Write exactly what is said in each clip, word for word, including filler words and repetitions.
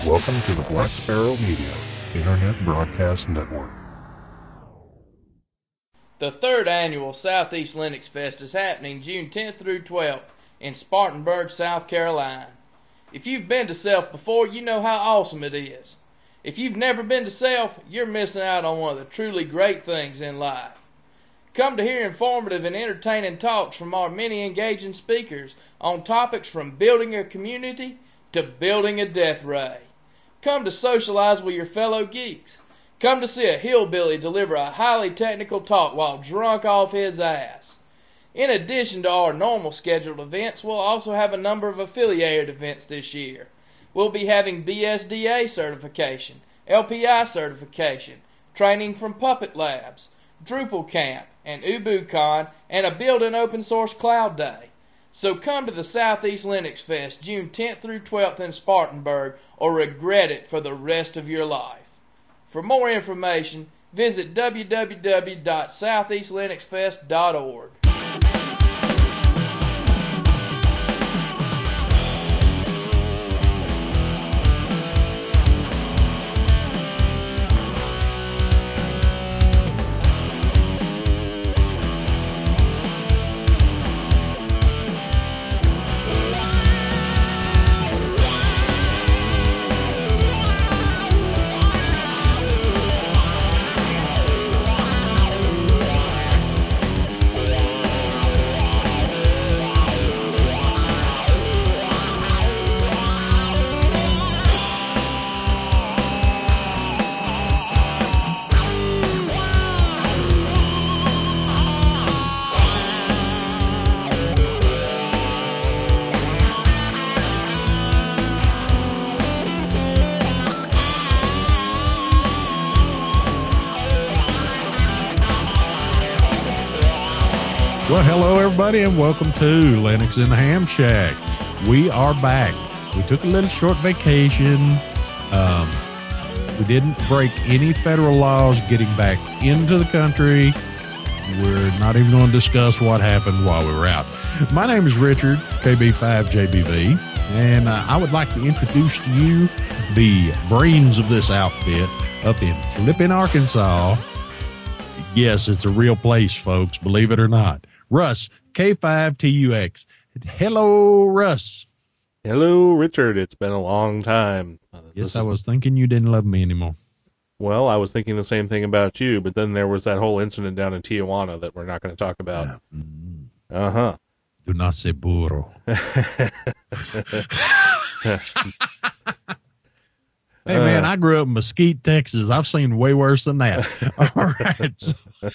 Welcome to the Black Sparrow Media Internet Broadcast Network. The third annual Southeast Linux Fest is happening June tenth through twelfth in Spartanburg, South Carolina. If you've been to Self before, you know how awesome it is. If you've never been to Self, you're missing out on one of the truly great things in life. Come to hear informative and entertaining talks from our many engaging speakers on topics from building a community to building a death ray. Come to socialize with your fellow geeks. Come to see a hillbilly deliver a highly technical talk while drunk off his ass. In addition to our normal scheduled events, we'll also have a number of affiliated events this year. We'll be having B S D A certification, L P I certification, training from Puppet Labs, Drupal Camp, and UbuCon, and a Build an Open Source Cloud Day. So come to the Southeast Linux Fest June tenth through twelfth in Spartanburg or regret it for the rest of your life. For more information, visit w w w dot southeast linux fest dot org. Well, hello, everybody, and welcome to Linux in the Ham Shack. We are back. We took a little short vacation. Um, we didn't break any federal laws getting back into the country. We're not even going to discuss what happened while we were out. My name is Richard, K B five J B V, and uh, I would like to introduce to you the brains of this outfit up in Flippin, Arkansas. Yes, it's a real place, folks, believe it or not. Russ, K five T U X. Hello, Russ. Hello, Richard. It's been a long time. Uh, yes, I was thinking you didn't love me anymore. Well, I was thinking the same thing about you, but then there was that whole incident down in Tijuana that we're not going to talk about. Yeah. Mm. Uh-huh. Do not say burro. Hey, man, I grew up in Mesquite, Texas. I've seen way worse than that. All right.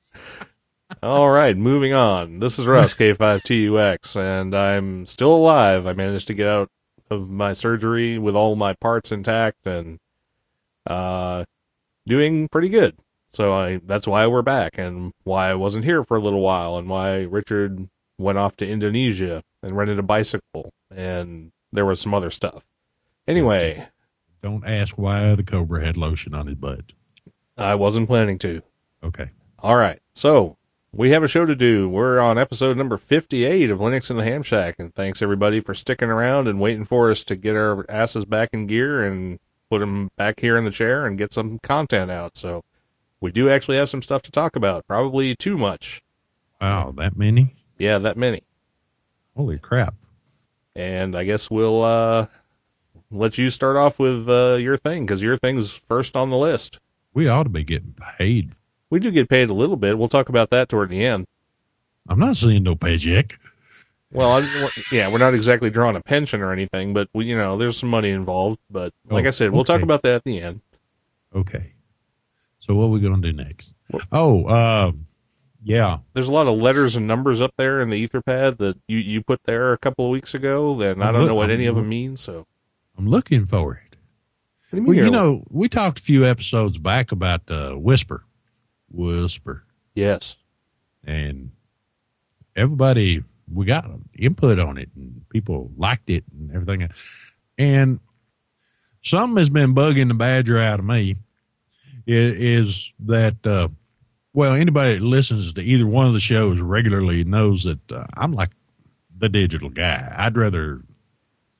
All right, moving on. This is Russ, K five T U X, and I'm still alive. I managed to get out of my surgery with all my parts intact and uh, doing pretty good. So I that's why we're back and why I wasn't here for a little while and why Richard went off to Indonesia and rented a bicycle, and there was some other stuff. Anyway. Don't ask why the Cobra had lotion on his butt. I wasn't planning to. Okay. All right. So we have a show to do. We're on episode number fifty-eight of Linux in the Ham Shack, and thanks everybody for sticking around and waiting for us to get our asses back in gear and put them back here in the chair and get some content out. So we do actually have some stuff to talk about. Probably too much. Wow, that many? Yeah, that many. Holy crap. And I guess we'll uh, let you start off with uh, your thing, because your thing's first on the list. We ought to be getting paid. We do get paid a little bit. We'll talk about that toward the end. I'm not seeing no paycheck. Well, I, yeah, we're not exactly drawing a pension or anything, but we, you know, there's some money involved. But like oh, I said, we'll okay. talk about that at the end. Okay. So what are we going to do next? Oh, uh, yeah. There's a lot of letters and numbers up there in the Etherpad that you, you put there a couple of weeks ago, and I don't know what any of them mean. So I'm looking for it. What do you mean? Well, you you're- know, we talked a few episodes back about uh, Whisper. Whisper. Yes. And everybody, we got input on it, and people liked it and everything. And something has been bugging the badger out of me is, is that, uh, well, anybody that listens to either one of the shows regularly knows that uh, I'm like the digital guy. I'd rather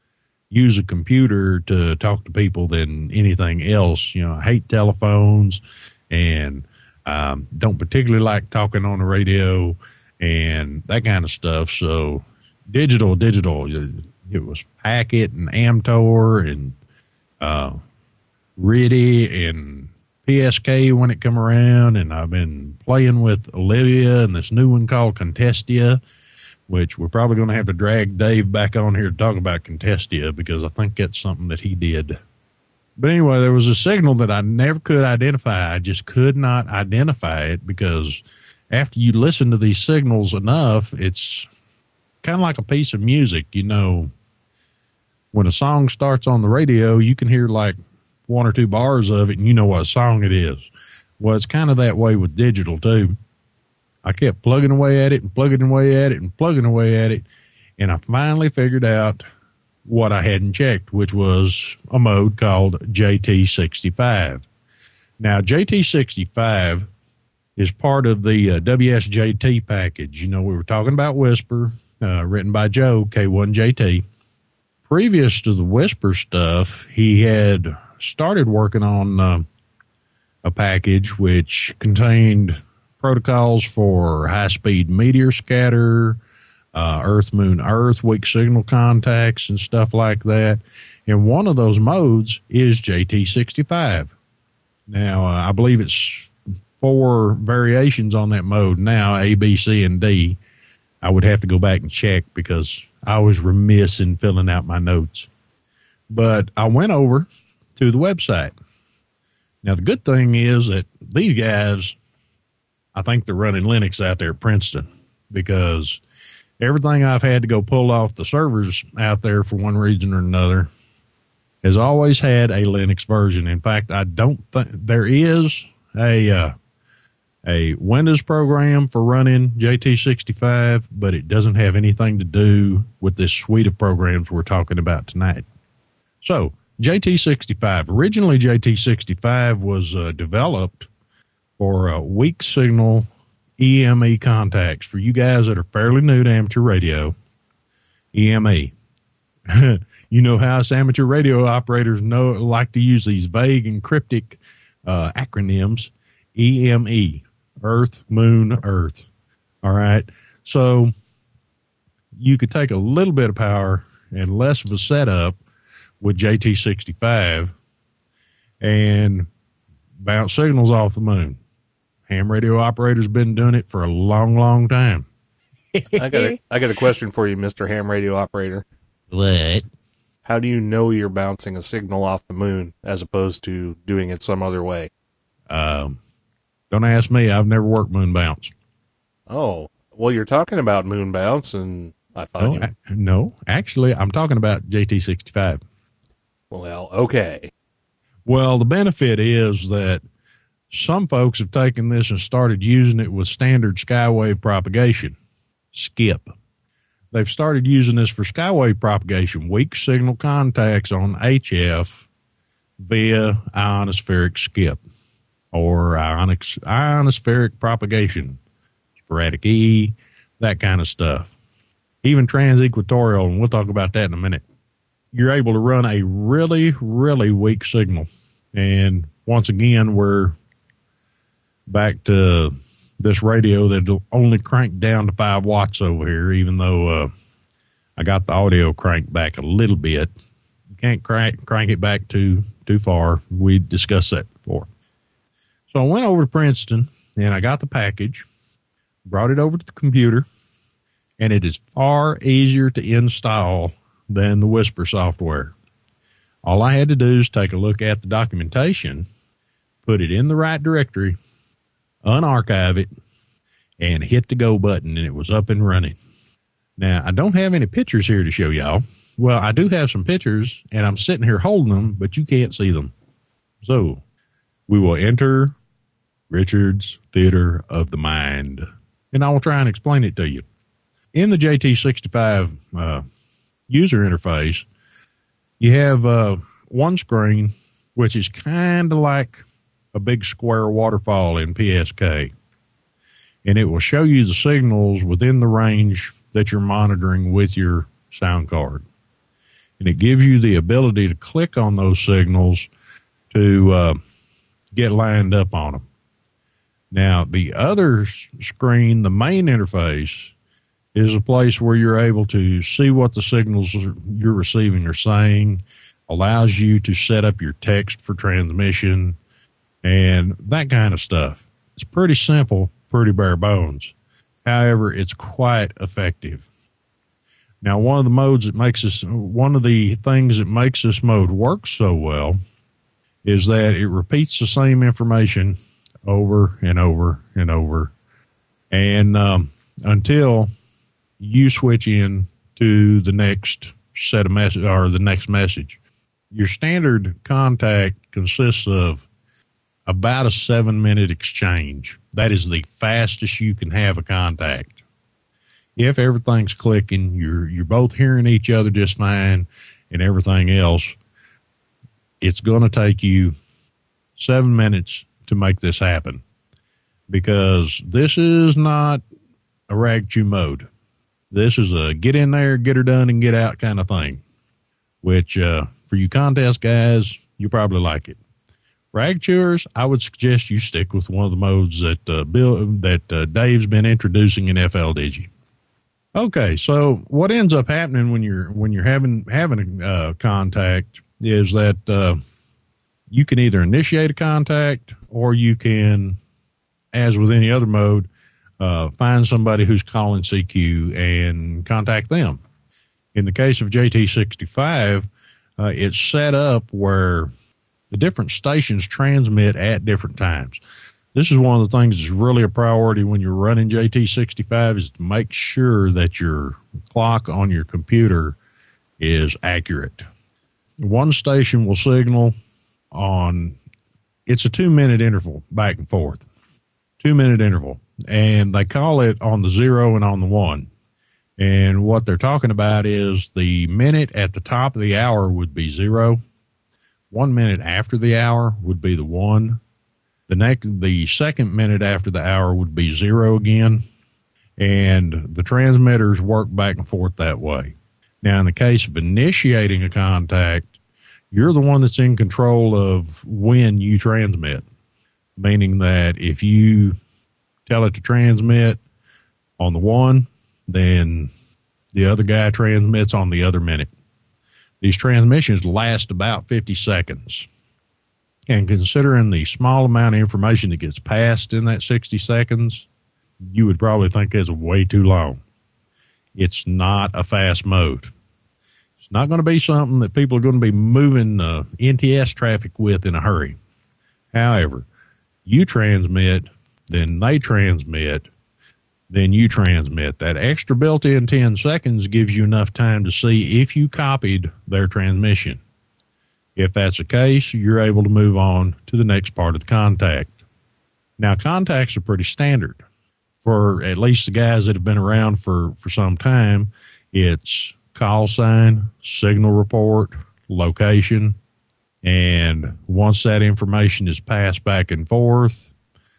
use a computer to talk to people than anything else. You know, I hate telephones and um, don't particularly like talking on the radio and that kind of stuff. So digital, digital, it was Packet and Amtor and uh, R I D I and P S K when it come around. And I've been playing with Olivia and this new one called Contestia, which we're probably going to have to drag Dave back on here to talk about Contestia because I think that's something that he did. But anyway, there was a signal that I never could identify. I just could not identify it because after you listen to these signals enough, it's kind of like a piece of music. You know, when a song starts on the radio, you can hear like one or two bars of it and you know what song it is. Well, it's kind of that way with digital too. I kept plugging away at it and plugging away at it and plugging away at it. And I finally figured out what I hadn't checked, which was a mode called J T sixty-five. Now, J T sixty-five is part of the uh, W S J T package. You know, we were talking about Whisper, uh, written by Joe, K one J T. Previous to the Whisper stuff, he had started working on uh, a package which contained protocols for high-speed meteor scatter, uh, Earth, Moon, Earth, weak signal contacts, and stuff like that. And one of those modes is J T sixty-five. Now, uh, I believe it's four variations on that mode now, A, B, C, and D. I would have to go back and check because I was remiss in filling out my notes. But I went over to the website. Now, the good thing is that these guys, I think they're running Linux out there at Princeton because everything I've had to go pull off the servers out there for one reason or another has always had a Linux version. In fact, I don't think there is a uh, a Windows program for running J T sixty-five, but it doesn't have anything to do with this suite of programs we're talking about tonight. So J T sixty-five, originally J T sixty-five was uh, developed for uh, weak signal E M E contacts. For you guys that are fairly new to amateur radio, E M E. You know how us amateur radio operators know like to use these vague and cryptic uh, acronyms. E M E, Earth, Moon, Earth. All right. So you could take a little bit of power and less of a setup with J T sixty-five and bounce signals off the moon. Ham radio operators been doing it for a long, long time. I got a, I got a question for you, Mister Ham radio operator. What? How do you know you're bouncing a signal off the moon as opposed to doing it some other way? Um, don't ask me. I've never worked moon bounce. Oh, well, you're talking about moon bounce, and I thought No, you... I, no, actually, I'm talking about J T sixty-five. Well, okay. Well, the benefit is that some folks have taken this and started using it with standard skywave propagation, SKIP. They've started using this for skywave propagation, weak signal contacts on H F via ionospheric SKIP or ionic, ionospheric propagation, sporadic E, that kind of stuff. Even transequatorial, and we'll talk about that in a minute. You're able to run a really, really weak signal. And once again, we're back to this radio that'll only crank down to five watts over here, even though uh, I got the audio cranked back a little bit. You can't crank, crank it back too, too far. We discussed that before. So I went over to Princeton, and I got the package, brought it over to the computer, and it is far easier to install than the Whisper software. All I had to do is take a look at the documentation, put it in the right directory, unarchive it, and hit the go button, and it was up and running. Now, I don't have any pictures here to show y'all. Well, I do have some pictures, and I'm sitting here holding them, but you can't see them. So we will enter Richard's Theater of the Mind, and I will try and explain it to you. In the J T sixty-five uh, user interface, you have uh, one screen, which is kind of like a big square waterfall in P S K. And it will show you the signals within the range that you're monitoring with your sound card. and it gives you the ability to click on those signals to uh, get lined up on them. Now, the other screen, the main interface, is a place where you're able to see what the signals you're receiving are saying, allows you to set up your text for transmission, and that kind of stuff. It's pretty simple, pretty bare bones. However, it's quite effective. Now, one of the modes that makes this, one of the things that makes this mode work so well is that it repeats the same information over and over and over, and um, until you switch in to the next set of message or the next message. Your standard contact consists of about a seven minute exchange. That is the fastest you can have a contact. If everything's clicking, you're, you're both hearing each other just fine and everything else, it's going to take you seven minutes to make this happen, because this is not a rag chew mode. This is a get in there, get her done, and get out kind of thing, which uh, for you contest guys, you probably like it. Rag chewers, I would suggest you stick with one of the modes that uh, Bill that uh, Dave's been introducing in F L Digi. Okay, so what ends up happening when you're when you're having having a uh, contact is that uh, you can either initiate a contact, or you can, as with any other mode, uh, find somebody who's calling C Q and contact them. In the case of J T sixty-five, uh, it's set up where the different stations transmit at different times. This is one of the things that's really a priority when you're running J T sixty-five, is to make sure that your clock on your computer is accurate. One station will signal on, it's a two minute interval back and forth, two minute interval. And they call it on the zero and on the one. And what they're talking about is the minute at the top of the hour would be zero. One minute after the hour would be the one. The next, the second minute after the hour would be zero again. And the transmitters work back and forth that way. Now, in the case of initiating a contact, you're the one that's in control of when you transmit, meaning that if you tell it to transmit on the one, then the other guy transmits on the other minute. These transmissions last about fifty seconds. And considering the small amount of information that gets passed in that sixty seconds, you would probably think that's way too long. It's not a fast mode. It's not going to be something that people are going to be moving uh, N T S traffic with in a hurry. However, you transmit, then they transmit, then you transmit. That extra built-in ten seconds gives you enough time to see if you copied their transmission. If that's the case, you're able to move on to the next part of the contact. Now, contacts are pretty standard. For at least the guys that have been around for, for some time, it's call sign, signal report, location, and once that information is passed back and forth,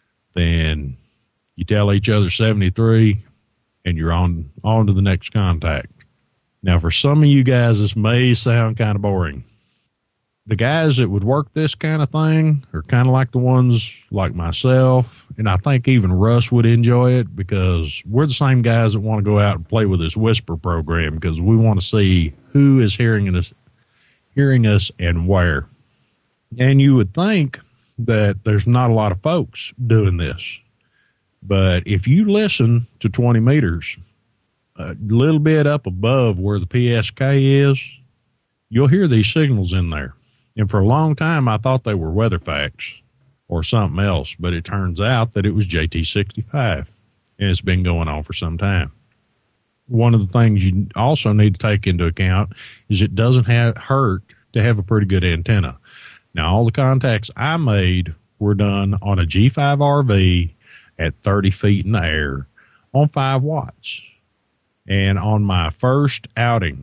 then you tell each other seventy-three, and you're on, on to the next contact. Now, for some of you guys, this may sound kind of boring. The guys that would work this kind of thing are kind of like the ones like myself, and I think even Russ would enjoy it, because we're the same guys that want to go out and play with this whisper program, because we want to see who is hearing us, hearing us and where. And you would think that there's not a lot of folks doing this, but if you listen to twenty meters, a little bit up above where the P S K is, you'll hear these signals in there. And for a long time, I thought they were WeatherFax or something else, but it turns out that it was J T sixty-five, and it's been going on for some time. One of the things you also need to take into account is it doesn't have, hurt to have a pretty good antenna. Now, all the contacts I made were done on a G five R V at thirty feet in the air on five watts. And on my first outing,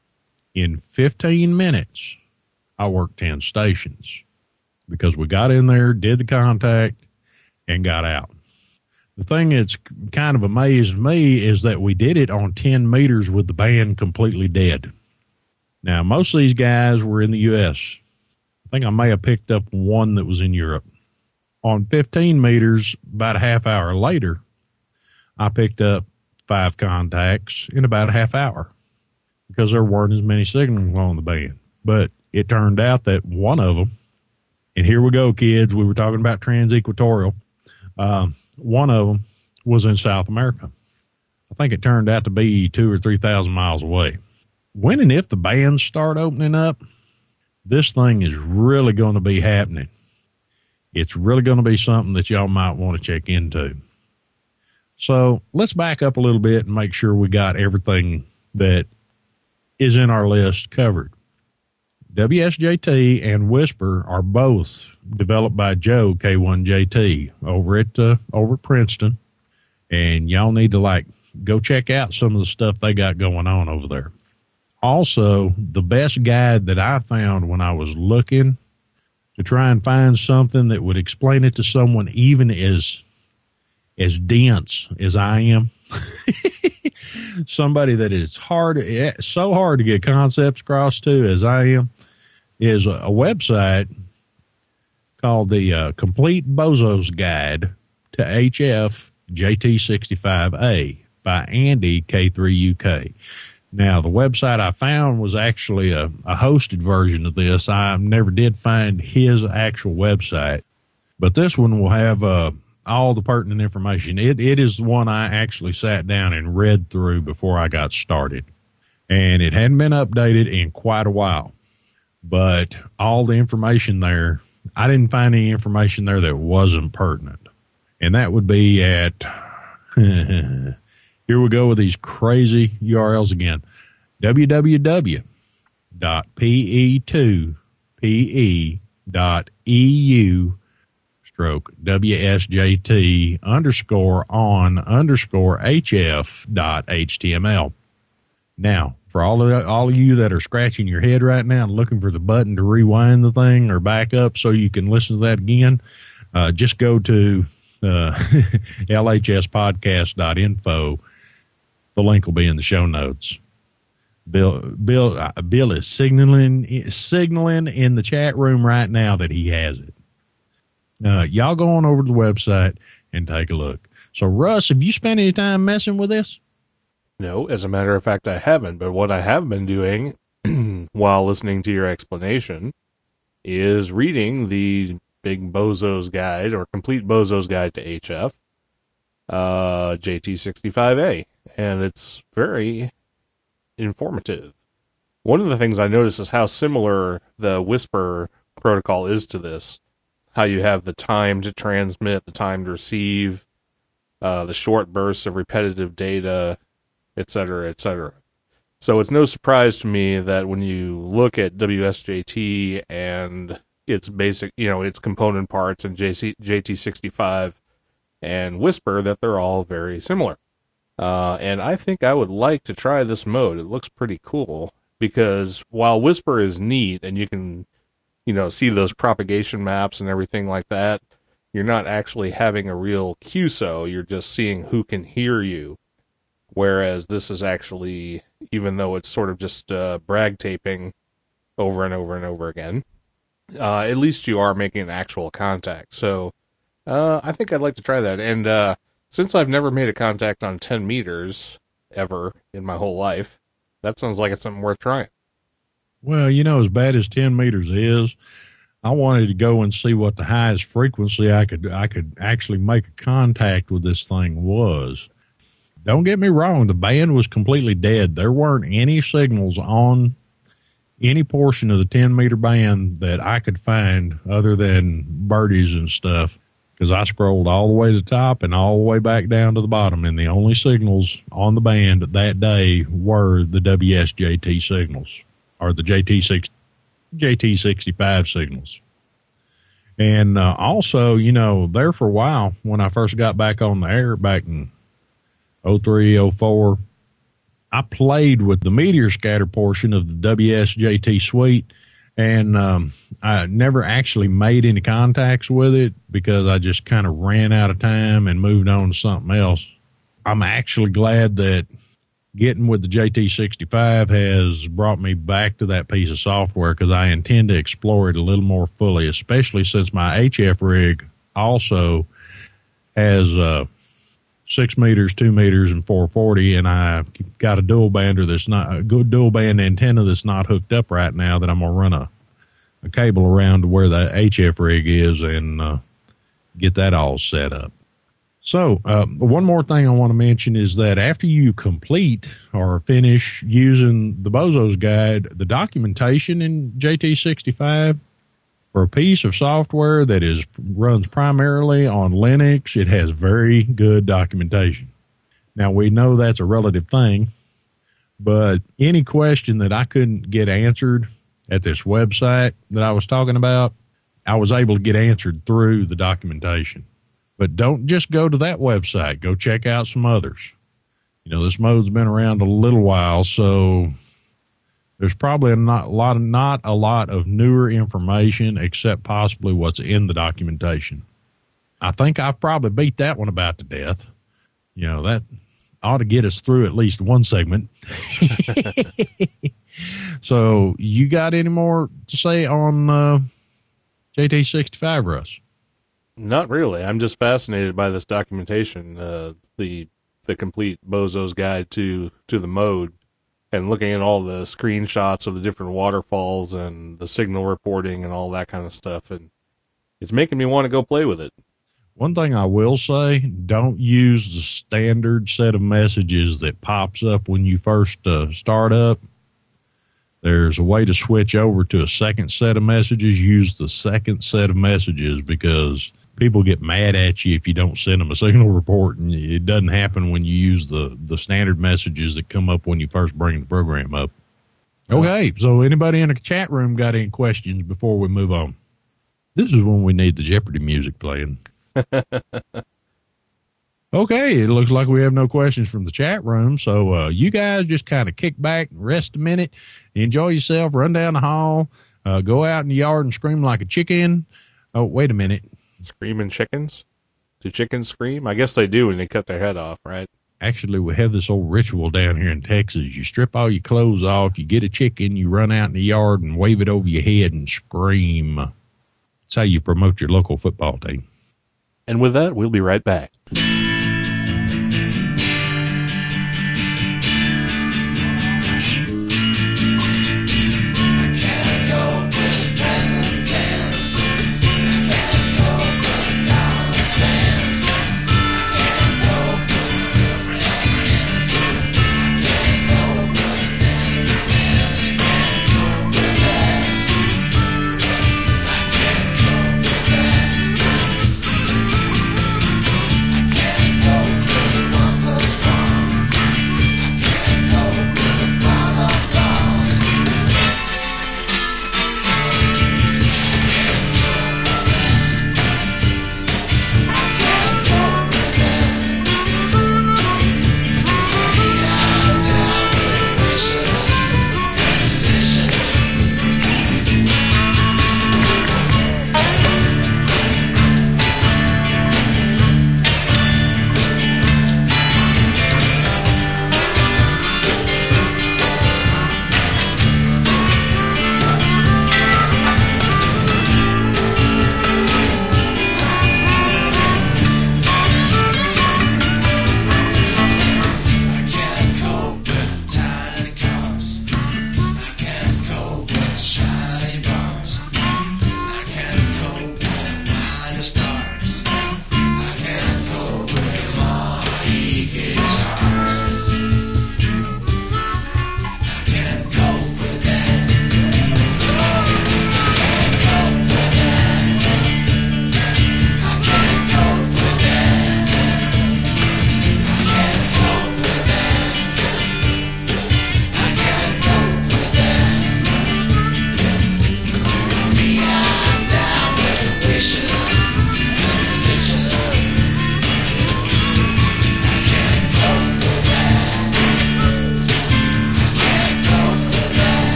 in fifteen minutes, I worked ten stations, because we got in there, did the contact, and got out. The thing that's kind of amazed me is that we did it on ten meters with the band completely dead. Now, most of these guys were in the U S. I think I may have picked up one that was in Europe. On fifteen meters, about a half hour later, I picked up five contacts in about a half hour because there weren't as many signals on the band. But it turned out that one of them, and here we go, kids, we were talking about transequatorial. Um, one of them was in South America. I think it turned out to be two or three thousand miles away. When and if the bands start opening up, this thing is really going to be happening. It's really going to be something that y'all might want to check into. So let's back up a little bit and make sure we got everything that is in our list covered. W S J T and Whisper are both developed by Joe K one J T over at uh, over at Princeton, and y'all need to like go check out some of the stuff they got going on over there. Also, the best guide that I found when I was looking to try and find something that would explain it to someone even as as dense as I am, somebody that is hard, so hard to get concepts across to as I am, is a, a website called the uh, Complete Bozos Guide to H F J T sixty-five A by Andy K three U K. Now, the website I found was actually a, a hosted version of this. I never did find his actual website, but this one will have uh, all the pertinent information. It It is the one I actually sat down and read through before I got started, and it hadn't been updated in quite a while, but all the information there, I didn't find any information there that wasn't pertinent, and that would be at... Here we go with these crazy U R Ls again. w w w dot p e two p e dot e u stroke W S J T underscore on underscore H F dot H T M L. Now, for all of, all of you that are scratching your head right now and looking for the button to rewind the thing or back up so you can listen to that again, uh, just go to uh, L H S podcast dot info. The link will be in the show notes. Bill, Bill, uh, Bill is signaling, signaling in the chat room right now that he has it. Uh, y'all go on over to the website and take a look. So, Russ, have you spent any time messing with this? No, as a matter of fact, I haven't. But what I have been doing while listening to your explanation is reading the Big Bozo's Guide or Complete Bozo's Guide to H F, uh, J T sixty-five A. And it's very informative. One of the things I noticed is how similar the Whisper protocol is to this. How you have the time to transmit, the time to receive, uh, the short bursts of repetitive data, et cetera, et cetera. So it's no surprise to me that when you look at W S J T and its basic, you know, its component parts and J T sixty-five and Whisper, that they're all very similar. Uh, and I think I would like to try this mode. It looks pretty cool because while Whisper is neat and you can, you know, see those propagation maps and everything like that, you're not actually having a real Q S O. You're just seeing who can hear you. Whereas this is actually, even though it's sort of just uh, brag taping over and over and over again, uh, at least you are making actual contact. So uh, I think I'd like to try that. And uh, since I've never made a contact on ten meters ever in my whole life, that sounds like it's something worth trying. Well, you know, as bad as ten meters is, I wanted to go and see what the highest frequency I could I could actually make a contact with this thing was. Don't get me wrong, the band was completely dead. There weren't any signals on any portion of the ten meter band that I could find other than birdies and stuff, because I scrolled all the way to the top and all the way back down to the bottom, and the only signals on the band that day were the W S J T signals, or the J T sixty-five signals. And uh, also, you know, there for a while, when I first got back on the air back in oh three, oh four, I played with the meteor scatter portion of the W S J T suite, and um, I never actually made any contacts with it because I just kind of ran out of time and moved on to something else. I'm actually glad that getting with the J T sixty-five has brought me back to that piece of software because I intend to explore it a little more fully, especially since my H F rig also has uh, six meters, two meters, and four forty, and I got a dual bander that's not a good dual band antenna that's not hooked up right now that I'm gonna run a, a cable around to where the H F rig is and uh, get that all set up. So, uh, one more thing I want to mention is that after you complete or finish using the Bozo's Guide, the documentation in J T sixty-five for a piece of software that is runs primarily on Linux, it has very good documentation. Now, we know that's a relative thing, but any question that I couldn't get answered at this website that I was talking about, I was able to get answered through the documentation. But don't just go to that website. Go check out some others. You know, this mode's been around a little while, so there's probably not a lot of, not a lot of newer information except possibly what's in the documentation. I think I've probably beat that one about to death. You know, that ought to get us through at least one segment. So you got any more to say on uh, J T sixty-five, Russ? Not really. I'm just fascinated by this documentation, uh, the the complete Bozo's Guide to to the mode, and looking at all the screenshots of the different waterfalls and the signal reporting and all that kind of stuff, and it's making me want to go play with it. One thing I will say, don't use the standard set of messages that pops up when you first uh, start up. There's a way to switch over to a second set of messages. Use the second set of messages because people get mad at you if you don't send them a signal report, and it doesn't happen when you use the, the standard messages that come up when you first bring the program up. Okay, so anybody in the chat room got any questions before we move on? This is when we need the Jeopardy music playing. Okay, it looks like we have no questions from the chat room, so uh, you guys just kind of kick back, rest a minute, enjoy yourself, run down the hall, uh, go out in the yard and scream like a chicken. Oh, wait a minute. Screaming chickens? Do chickens scream? I guess they do when they cut their head off, right? Actually, we have this old ritual down here in Texas. You strip all your clothes off, you get a chicken, you run out in the yard and wave it over your head and scream. That's how you promote your local football team. And with that, we'll be right back. I can't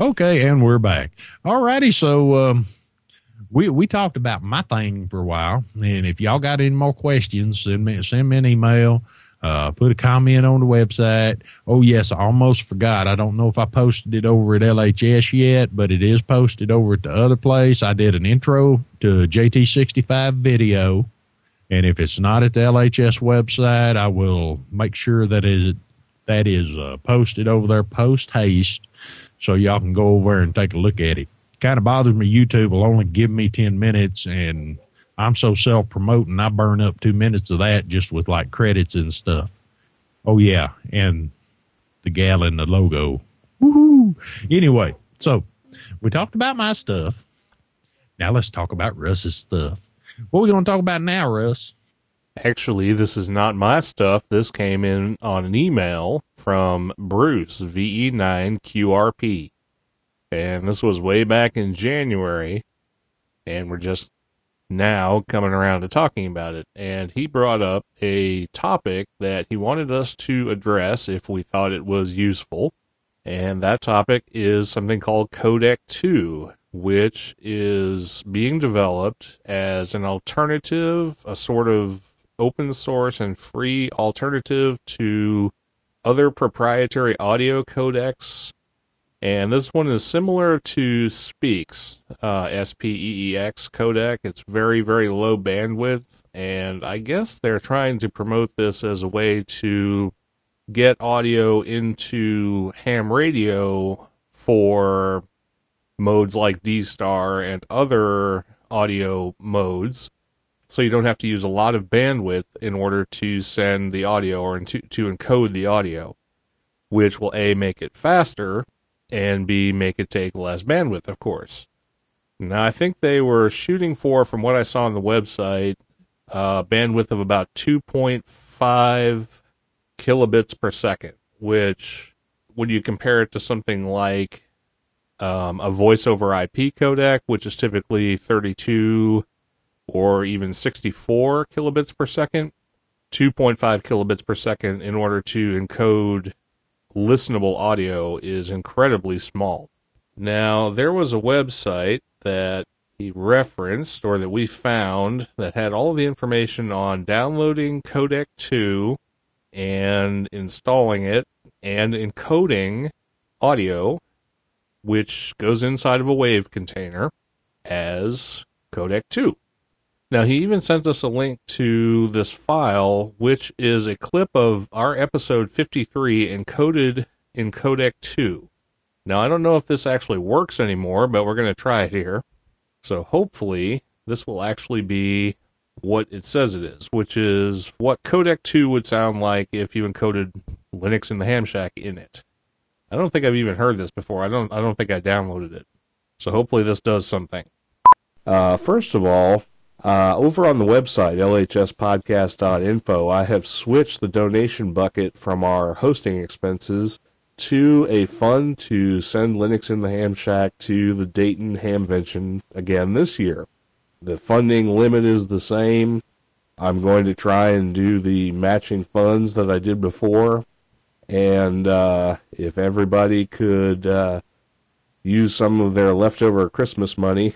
Okay, and we're back. All righty, so um, we we talked about my thing for a while, and if y'all got any more questions, send me send me an email. Uh, put a comment on the website. Oh, yes, I almost forgot. I don't know if I posted it over at L H S yet, but it is posted over at the other place. I did an intro to J T sixty-five video, and if it's not at the L H S website, I will make sure that is that is uh, posted over there post haste, so y'all can go over and take a look at it. Kind of bothers me. YouTube will only give me ten minutes, and I'm so self-promoting, I burn up two minutes of that just with like credits and stuff. Oh, yeah. And the gal in the logo. Woohoo. Anyway, so we talked about my stuff. Now let's talk about Russ's stuff. What are we going to talk about now, Russ? Actually, this is not my stuff. This came in on an email from Bruce, V E nine Q R P. And this was way back in January. And we're just now coming around to talking about it, and he brought up a topic that he wanted us to address if we thought it was useful, and that topic is something called Codec two, which is being developed as an alternative, a sort of open source and free alternative to other proprietary audio codecs. And this one is similar to Speex, uh, S P E E X codec. It's very, very low bandwidth, and I guess they're trying to promote this as a way to get audio into ham radio for modes like D-Star and other audio modes, so you don't have to use a lot of bandwidth in order to send the audio or to, to encode the audio, which will A, make it faster, and B, make it take less bandwidth, of course. Now, I think they were shooting for, from what I saw on the website, uh, bandwidth of about two point five kilobits per second, which, when you compare it to something like um, a voice over I P codec, which is typically thirty-two or even sixty-four kilobits per second, two point five kilobits per second in order to encode listenable audio is incredibly small. Now, there was a website that he referenced, or that we found, that had all the information on downloading Codec two and installing it and encoding audio, which goes inside of a wave container, as Codec two. Now, he even sent us a link to this file, which is a clip of our episode fifty-three encoded in Codec two. Now, I don't know if this actually works anymore, but we're going to try it here. So hopefully, this will actually be what it says it is, which is what Codec two would sound like if you encoded Linux in the Ham Shack in it. I don't think I've even heard this before. I don't, I don't think I downloaded it. So hopefully this does something. Uh, first of all, Uh, over on the website, L H S podcast dot info, I have switched the donation bucket from our hosting expenses to a fund to send Linux in the Ham Shack to the Dayton Hamvention again this year. The funding limit is the same. I'm going to try and do the matching funds that I did before. And uh, if everybody could uh, use some of their leftover Christmas money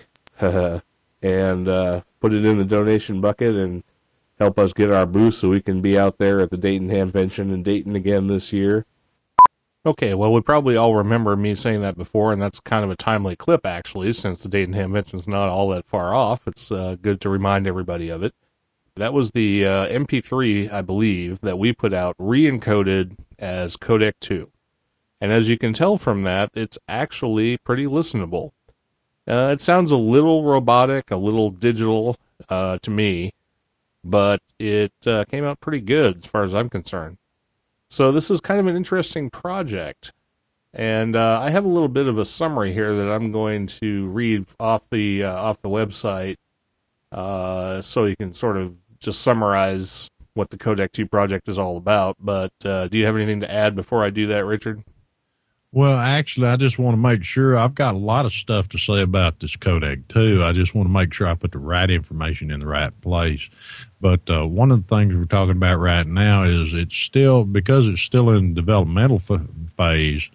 and uh, put it in the donation bucket and help us get our booth so we can be out there at the Dayton Hamvention in Dayton again this year. Okay, well, we probably all remember me saying that before, and that's kind of a timely clip, actually, since the Dayton Hamvention's not all that far off. It's uh, good to remind everybody of it. That was the uh, M P three, I believe, that we put out re-encoded as Codec two. And as you can tell from that, it's actually pretty listenable. Uh, it sounds a little robotic, a little digital uh, to me, but it uh, came out pretty good as far as I'm concerned. So this is kind of an interesting project, and uh, I have a little bit of a summary here that I'm going to read off the uh, off the website, uh, so you can sort of just summarize what the Codec two project is all about. But uh, do you have anything to add before I do that, Richard? Well, actually, I just want to make sure I've got a lot of stuff to say about this Codec too. I just want to make sure I put the right information in the right place. But uh, one of the things we're talking about right now is it's still, because it's still in developmental f- phase,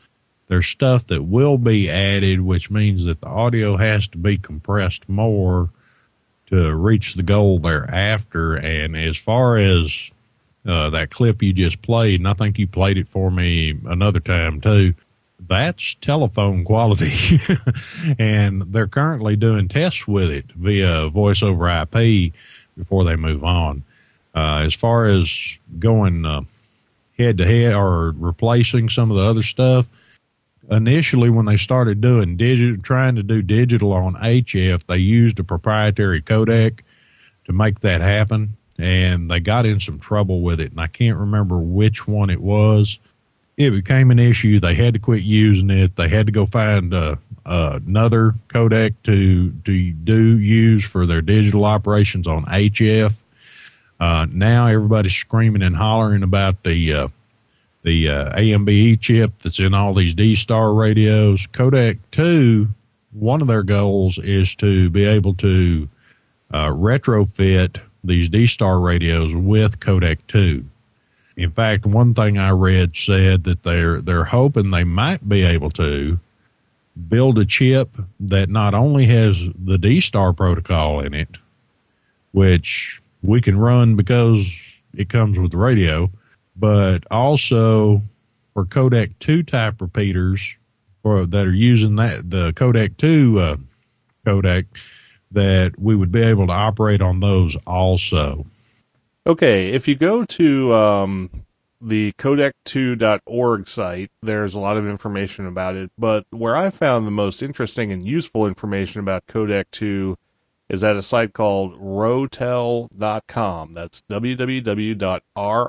there's stuff that will be added, which means that the audio has to be compressed more to reach the goal thereafter. And as far as uh, that clip you just played, and I think you played it for me another time too, that's telephone quality. And they're currently doing tests with it via voice over I P before they move on. Uh, as far as going uh, head to head or replacing some of the other stuff, initially when they started doing digital, trying to do digital on H F, they used a proprietary codec to make that happen, and they got in some trouble with it, and I can't remember which one it was. It became an issue. They had to quit using it. They had to go find uh, uh, another codec to to do use for their digital operations on H F. Uh, now everybody's screaming and hollering about the uh, the uh, A M B E chip that's in all these D-Star radios. Codec two, one of their goals is to be able to uh, retrofit these D-Star radios with Codec two. In fact, one thing I read said that they're they're hoping they might be able to build a chip that not only has the D-Star protocol in it, which we can run because it comes with the radio, but also for Codec two type repeaters or that are using that the Codec two uh, codec, that we would be able to operate on those also. Okay, if you go to um, the codec two dot org site, there's a lot of information about it, but where I found the most interesting and useful information about Codec two is at a site called rowetel dot com. That's w w w dot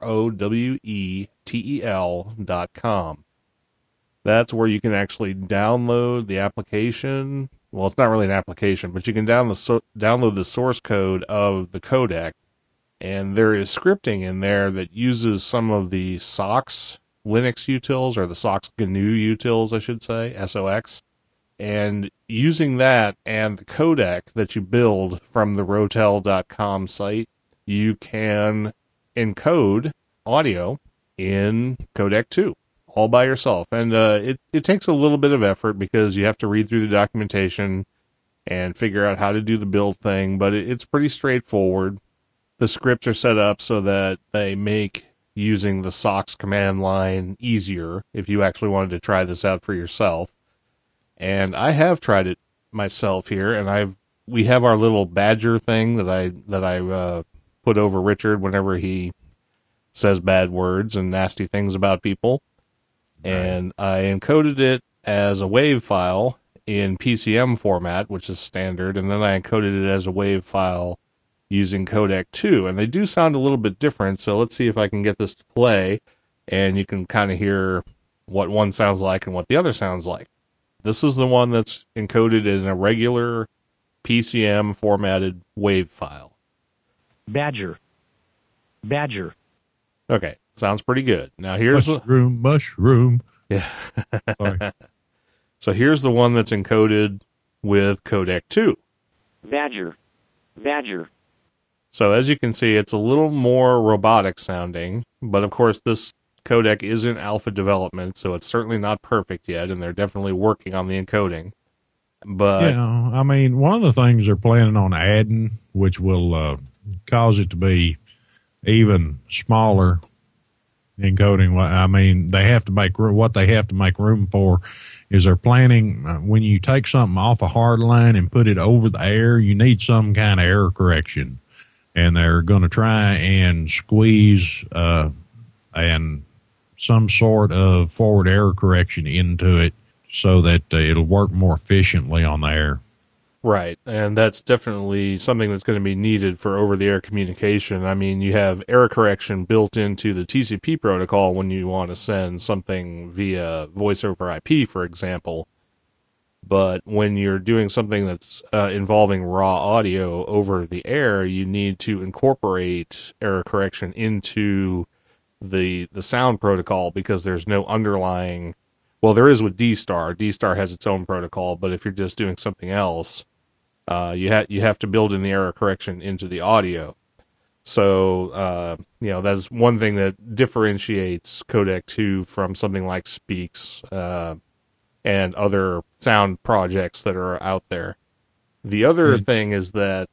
rowetel dot com. That's where you can actually download the application. Well, it's not really an application, but you can down the so- download the source code of the codec. And there is scripting in there that uses some of the SOX Linux utils, or the SOX G N U utils, I should say, S O X. And using that and the codec that you build from the rowetel dot com site, you can encode audio in Codec two all by yourself. And uh, it, it takes a little bit of effort because you have to read through the documentation and figure out how to do the build thing, but it, it's pretty straightforward. The scripts are set up so that they make using the SOX command line easier if you actually wanted to try this out for yourself. And I have tried it myself here, and I've we have our little badger thing that I that I uh, put over Richard whenever he says bad words and nasty things about people. Right. And I encoded it as a WAV file in P C M format, which is standard, and then I encoded it as a WAV file using Codec two, and they do sound a little bit different, so let's see if I can get this to play, and you can kind of hear what one sounds like and what the other sounds like. This is the one that's encoded in a regular P C M formatted WAV file. Badger. Badger. Okay, sounds pretty good. Now here's mushroom, the... mushroom. Yeah. Sorry. So here's the one that's encoded with Codec two. Badger. Badger. So as you can see, it's a little more robotic sounding, but of course this codec is in alpha development, so it's certainly not perfect yet, and they're definitely working on the encoding. But yeah, I mean, one of the things they're planning on adding, which will uh, cause it to be even smaller encoding. I mean, they have to make what they have to make room for is they're planning uh, when you take something off a hard line and put it over the air, you need some kind of error correction. And they're going to try and squeeze uh, and some sort of forward error correction into it so that uh, it'll work more efficiently on the air. Right, and that's definitely something that's going to be needed for over-the-air communication. I mean, you have error correction built into the T C P protocol when you want to send something via voice over I P, for example. But when you're doing something that's uh, involving raw audio over the air, you need to incorporate error correction into the the sound protocol because there's no underlying... Well, there is with D-Star. D-Star has its own protocol, but if you're just doing something else, uh, you, ha- you have to build in the error correction into the audio. So, uh, you know, that's one thing that differentiates Codec two from something like Speaks, uh, and other sound projects that are out there. The other Mm. thing is that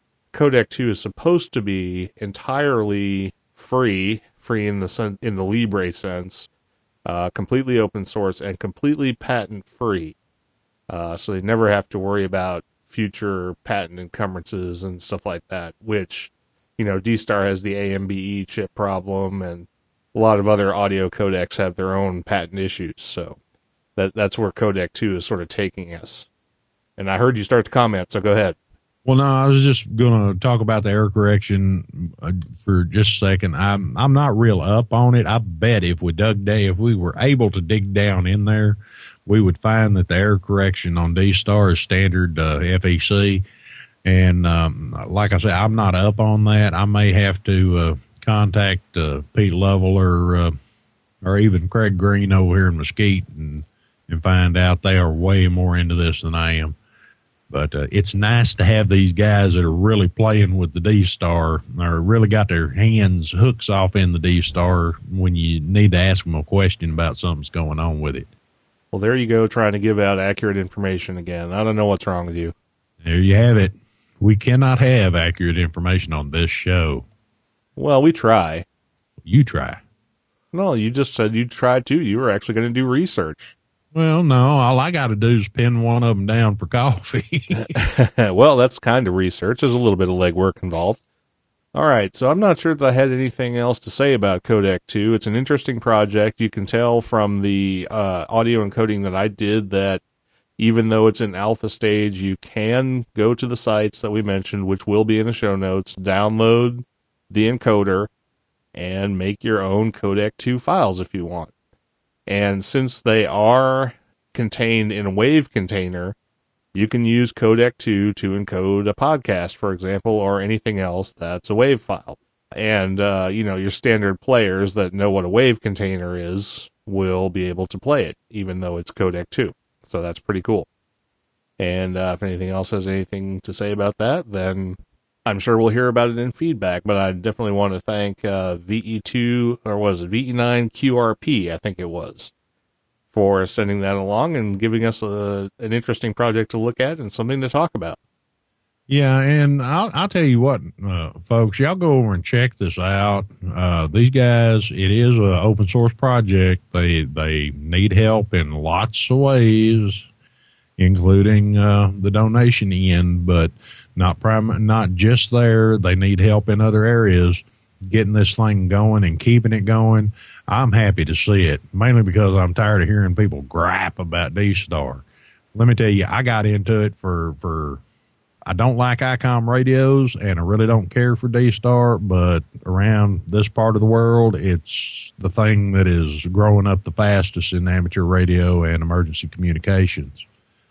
Codec two is supposed to be entirely free, free in the sen- in the Libre sense, uh, completely open source and completely patent free. Uh, so they never have to worry about future patent encumbrances and stuff like that, which, you know, D-Star has the A M B E chip problem, and a lot of other audio codecs have their own patent issues. So that that's where Codec two is sort of taking us. And I heard you start to comment, so go ahead. Well, no, I was just going to talk about the error correction uh, for just a second. I'm I'm not real up on it. I bet if we dug down, if we were able to dig down in there, we would find that the error correction on D-Star is standard uh, F E C. And um, like I said, I'm not up on that. I may have to uh, contact uh, Pete Lovell or uh, or even Craig Green over here in Mesquite and and find out they are way more into this than I am. But uh, it's nice to have these guys that are really playing with the D-Star or really got their hands hooks off in the D-Star when you need to ask them a question about something's going on with it. Well, there you go, trying to give out accurate information again. I don't know what's wrong with you. There you have it. We cannot have accurate information on this show. Well, we try. You try. No, you just said you tried to. You were actually going to do research. Well, no, all I got to do is pin one of them down for coffee. Well, that's kind of research. There's a little bit of legwork involved. All right, so I'm not sure that I had anything else to say about Codec two. It's an interesting project. You can tell from the uh, audio encoding that I did that even though it's in alpha stage, you can go to the sites that we mentioned, which will be in the show notes, download the encoder, and make your own Codec two files if you want. And since they are contained in a WAV container, you can use Codec two to encode a podcast, for example, or anything else that's a WAV file. And, uh, you know, your standard players that know what a WAV container is will be able to play it, even though it's Codec two. So that's pretty cool. And uh, if anything else has anything to say about that, then I'm sure we'll hear about it in feedback. But I definitely want to thank uh, V E two, or was it V E nine Q R P, I think it was, for sending that along and giving us a, an interesting project to look at and something to talk about. Yeah, and I'll, I'll tell you what, uh, folks, y'all go over and check this out. Uh, these guys, it is an open source project. They they need help in lots of ways, including uh, the donation end, but not prim- not just there. They need help in other areas, getting this thing going and keeping it going. I'm happy to see it, mainly because I'm tired of hearing people gripe about D-Star. Let me tell you, I got into it for for. I don't like I COM radios, and I really don't care for D-Star, but around this part of the world, it's the thing that is growing up the fastest in amateur radio and emergency communications.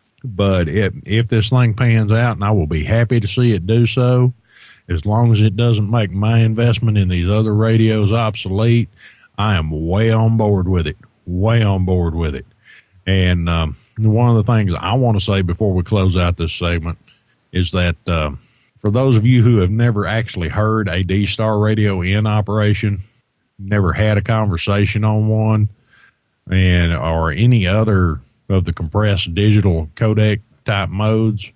But if, if this thing pans out, and I will be happy to see it do so, as long as it doesn't make my investment in these other radios obsolete, I am way on board with it, way on board with it. And um, one of the things I want to say before we close out this segment is that uh, for those of you who have never actually heard a D-Star radio in operation, never had a conversation on one, and or any other of the compressed digital codec type modes,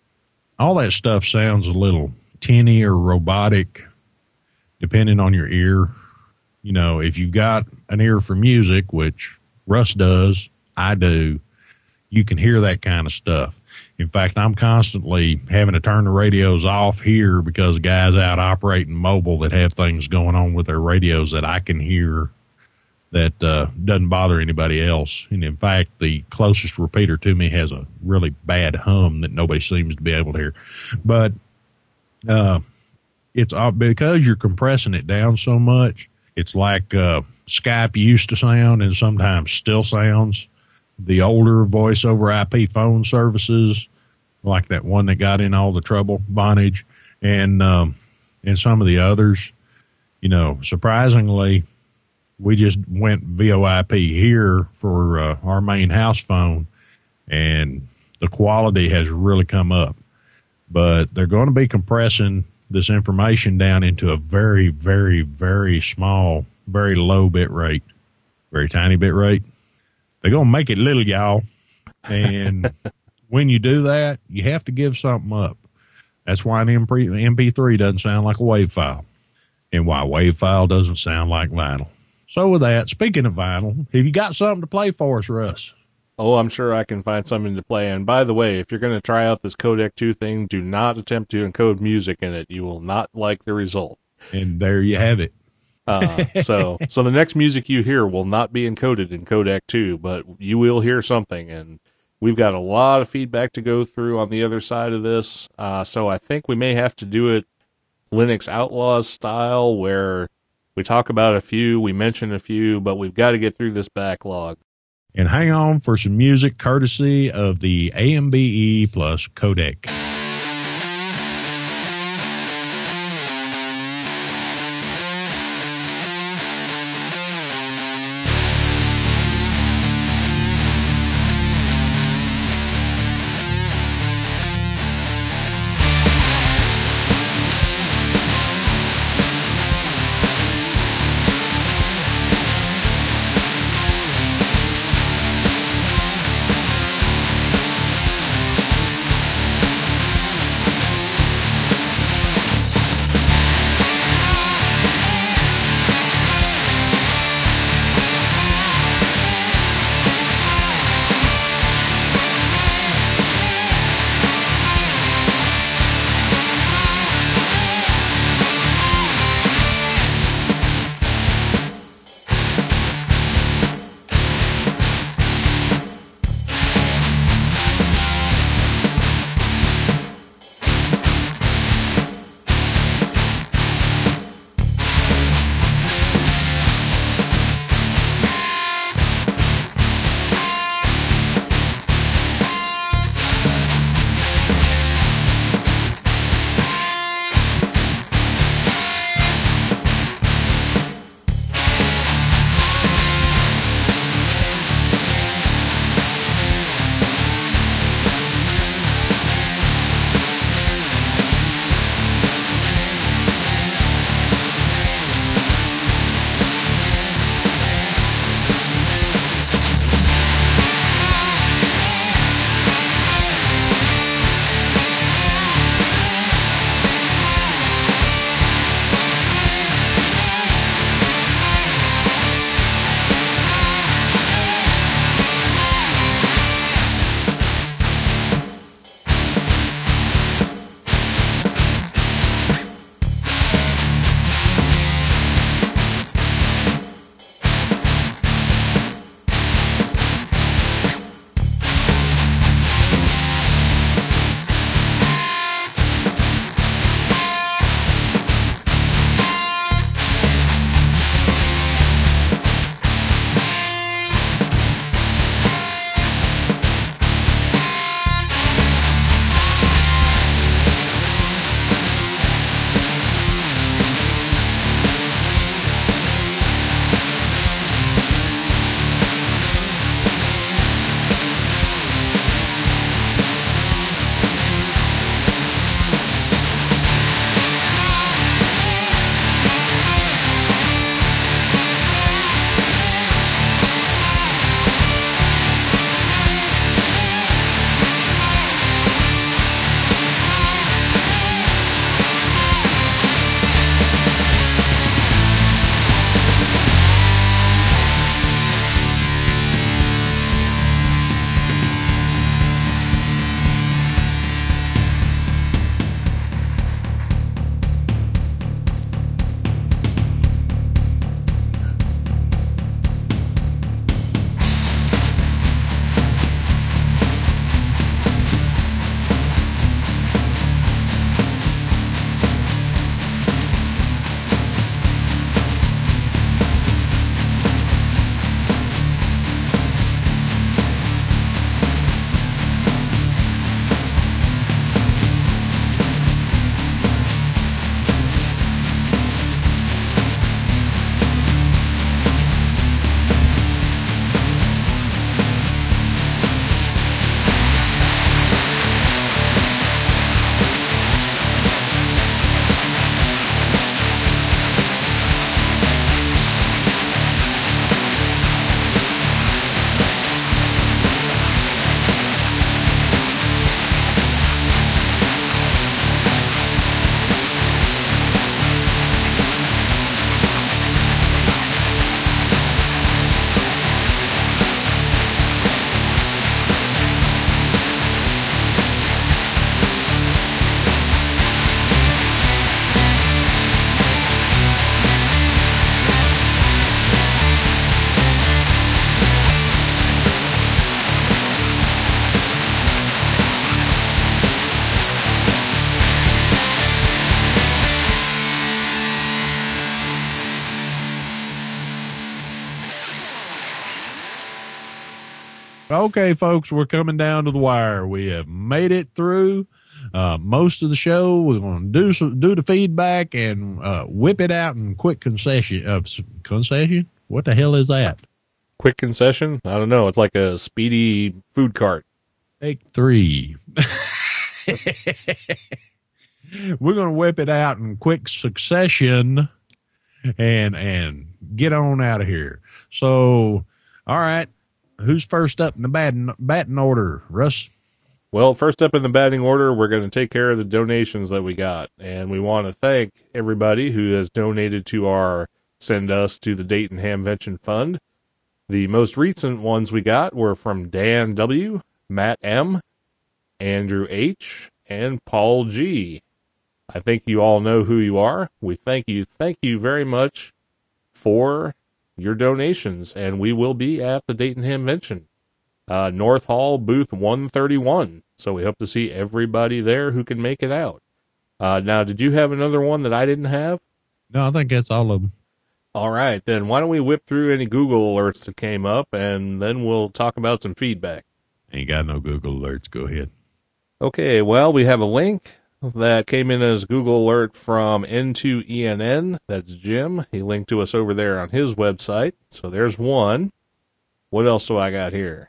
all that stuff sounds a little tinny or robotic, depending on your ear. You know, if you've got an ear for music, which Russ does, I do, you can hear that kind of stuff. In fact, I'm constantly having to turn the radios off here because guys out operating mobile that have things going on with their radios that I can hear that uh, doesn't bother anybody else. And in fact, the closest repeater to me has a really bad hum that nobody seems to be able to hear. But uh, it's uh, because you're compressing it down so much, it's like uh, Skype used to sound and sometimes still sounds. The older voice over I P phone services, like that one that got in all the trouble, Vonage, and um, and some of the others, you know, surprisingly, we just went V O I P here for uh, our main house phone, and the quality has really come up. But they're going to be compressing this information down into a very, very, very small, very low bit rate, very tiny bit rate. They're going to make it little, y'all. And when you do that, you have to give something up. That's why an M P three doesn't sound like a WAV file, and why a WAV file doesn't sound like vinyl. So with that, speaking of vinyl, have you got something to play for us, Russ? Oh, I'm sure I can find something to play. And by the way, if you're going to try out this Codec two thing, do not attempt to encode music in it. You will not like the result. And there you have it. Uh, so, so the next music you hear will not be encoded in Codec two, but you will hear something. And we've got a lot of feedback to go through on the other side of this. Uh, so I think we may have to do it Linux Outlaws style, where we talk about a few, we mention a few, but we've got to get through this backlog. And hang on for some music courtesy of the A M B E plus Codec. Okay, folks, we're coming down to the wire. We have made it through uh, most of the show. We're going to do some, do the feedback and uh, whip it out in quick concession. Uh, concession? What the hell is that? Quick concession? I don't know. It's like a speedy food cart. Take three. We're going to whip it out in quick succession and and get on out of here. So, all right. Who's first up in the batting, batting order, Russ? Well, first up in the batting order, we're going to take care of the donations that we got. And we want to thank everybody who has donated to our Send Us to the Dayton Hamvention Fund. The most recent ones we got were from Dan W., Matt M., Andrew H., and Paul G. I think you all know who you are. We thank you. Thank you very much for your donations, and we will be at the Dayton Hamvention, uh, North Hall, booth one thirty-one. So we hope to see everybody there who can make it out. Uh, now, did you have another one that I didn't have? No, I think that's all of them. All right, then why don't we whip through any Google alerts that came up, and then we'll talk about some feedback. Ain't got no Google alerts. Go ahead. Okay, well, we have a link that came in as Google alert from N two E N N. That's Jim. He linked to us over there on his website. So there's one. What else do I got here?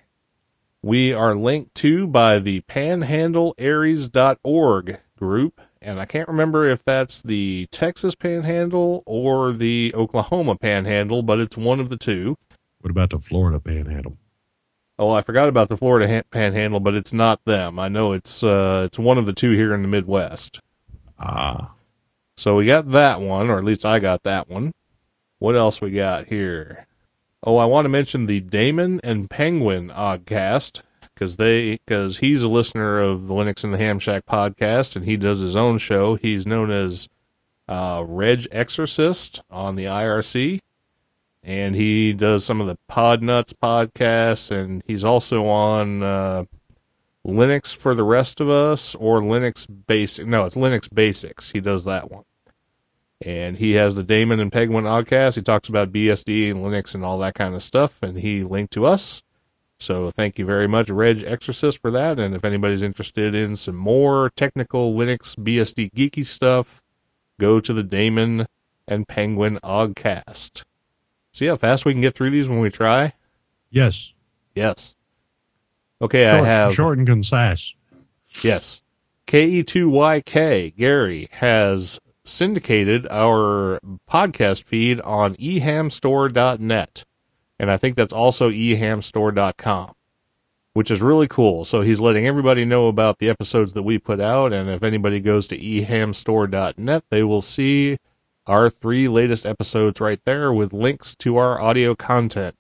We are linked to by the panhandle aries dot org group. And I can't remember if that's the Texas Panhandle or the Oklahoma Panhandle, but it's one of the two. What about the Florida Panhandle? Oh, I forgot about the Florida ha- Panhandle, but it's not them. I know it's uh, it's one of the two here in the Midwest. Ah. So we got that one, or at least I got that one. What else we got here? Oh, I want to mention the Damon and Penguin Oddcast, because they because he's a listener of the Linux and the Ham Shack podcast, and he does his own show. He's known as uh, Reg Exorcist on the I R C. And he does some of the Podnuts podcasts, and he's also on uh, Linux for the Rest of Us, or Linux Basic. No, it's Linux Basics. He does that one. And he has the Damon and Penguin Oddcast. He talks about B S D and Linux and all that kind of stuff, and he linked to us. So thank you very much, Reg Exorcist, for that. And if anybody's interested in some more technical Linux B S D geeky stuff, go to the Damon and Penguin Oddcast. See how fast we can get through these when we try? Yes. Yes. Okay, Short, I have... Short and concise. Yes. K E two Y K, Gary, has syndicated our podcast feed on e ham store dot net. And I think that's also e ham store dot com, which is really cool. So he's letting everybody know about the episodes that we put out, and if anybody goes to e ham store dot net, they will see our three latest episodes right there with links to our audio content.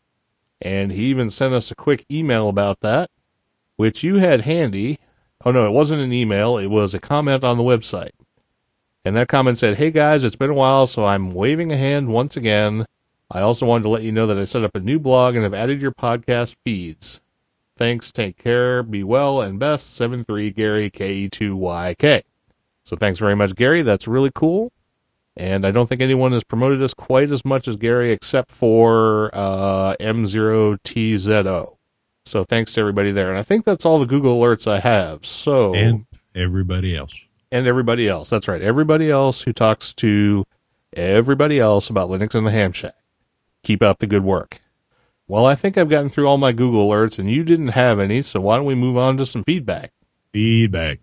And he even sent us a quick email about that, which you had handy. Oh, no, it wasn't an email. It was a comment on the website. And that comment said, "Hey, guys, it's been a while, so I'm waving a hand once again. I also wanted to let you know that I set up a new blog and have added your podcast feeds. Thanks, take care, be well, and best, seven three Gary, K E two Y K. So thanks very much, Gary. That's really cool. And I don't think anyone has promoted us quite as much as Gary, except for uh, M zero T Z O. So thanks to everybody there. And I think that's all the Google alerts I have. So And everybody else. And everybody else. That's right. Everybody else who talks to everybody else about Linux and the Ham Shack. Keep up the good work. Well, I think I've gotten through all my Google alerts, and you didn't have any, so why don't we move on to some feedback? Feedback.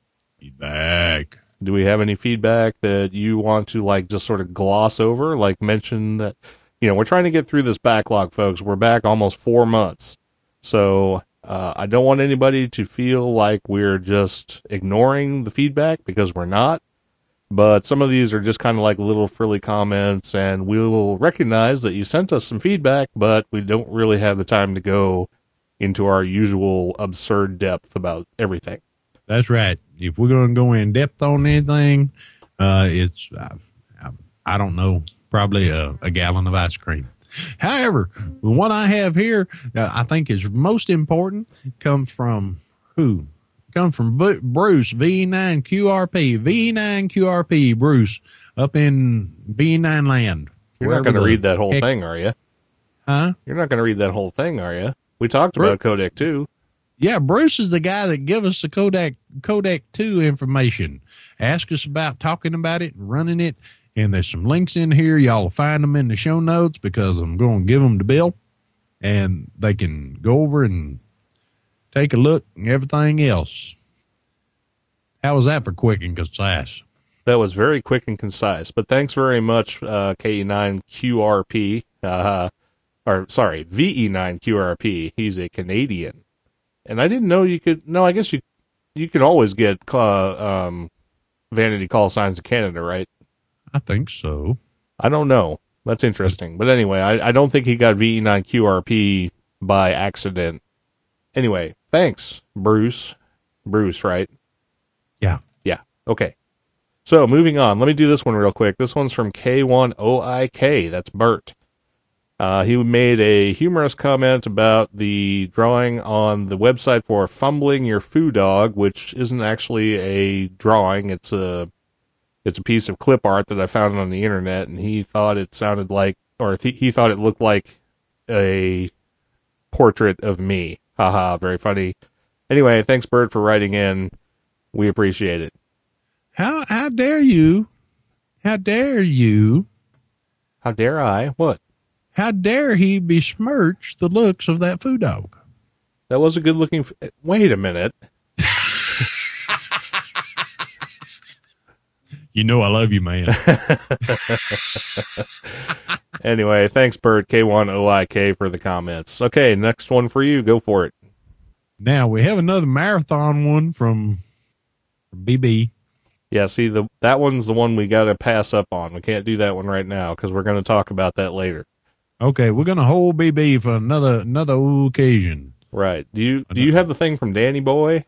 Feedback. Do we have any feedback that you want to, like, just sort of gloss over? Like, mention that, you know, we're trying to get through this backlog, folks. We're back almost four months. So, uh, I don't want anybody to feel like we're just ignoring the feedback, because we're not. But some of these are just kind of like little frilly comments, and we will recognize that you sent us some feedback, but we don't really have the time to go into our usual absurd depth about everything. That's right. If we're going to go in depth on anything, uh, it's, uh, I don't know, probably a, a gallon of ice cream. However, the one I have here, uh, I think is most important, comes from who? Comes from v- Bruce, V nine Q R P. V nine Q R P, Bruce, up in V nine land. You're not going to read that whole heck, thing, are you? Huh? You're not going to read that whole thing, are you? We talked Bru- about Codec too. Yeah, Bruce is the guy that give us the Kodak Kodak two information. Ask us about talking about it and running it. And there's some links in here. Y'all will find them in the show notes because I'm going to give them to Bill, and they can go over and take a look and everything else. How was that for quick and concise? That was very quick and concise, but thanks very much, uh, K E nine Q R P, uh, or sorry, V E nine Q R P. He's a Canadian, and I didn't know you could. No, I guess you you can always get uh, um, vanity call signs in Canada, right? I think so. I don't know. That's interesting, but anyway, I, I don't think he got V E nine Q R P by accident. Anyway, thanks, Bruce. Bruce, right? Yeah. Yeah. Okay. So moving on, let me do this one real quick. This one's from K one O I K. That's Bert. Uh, he made a humorous comment about the drawing on the website for Fumbling Your Foo Dog, which isn't actually a drawing. It's a it's a piece of clip art that I found on the internet, and he thought it sounded like, or th- he thought it looked like a portrait of me. Haha, very funny. Anyway, thanks, Bert, for writing in. We appreciate it. How how dare you? How dare you? How dare I? What? How dare he besmirch the looks of that foo dog? That was a good looking. F- Wait a minute. You know I love you, man. Anyway, thanks, Bert, K one O I K, for the comments. Okay, next one for you. Go for it. Now we have another marathon one from, from B B. Yeah, see, the that one's the one we got to pass up on. We can't do that one right now because we're going to talk about that later. Okay, we're gonna hold B B for another another occasion. Right. Do you do you have the thing from Danny Boy?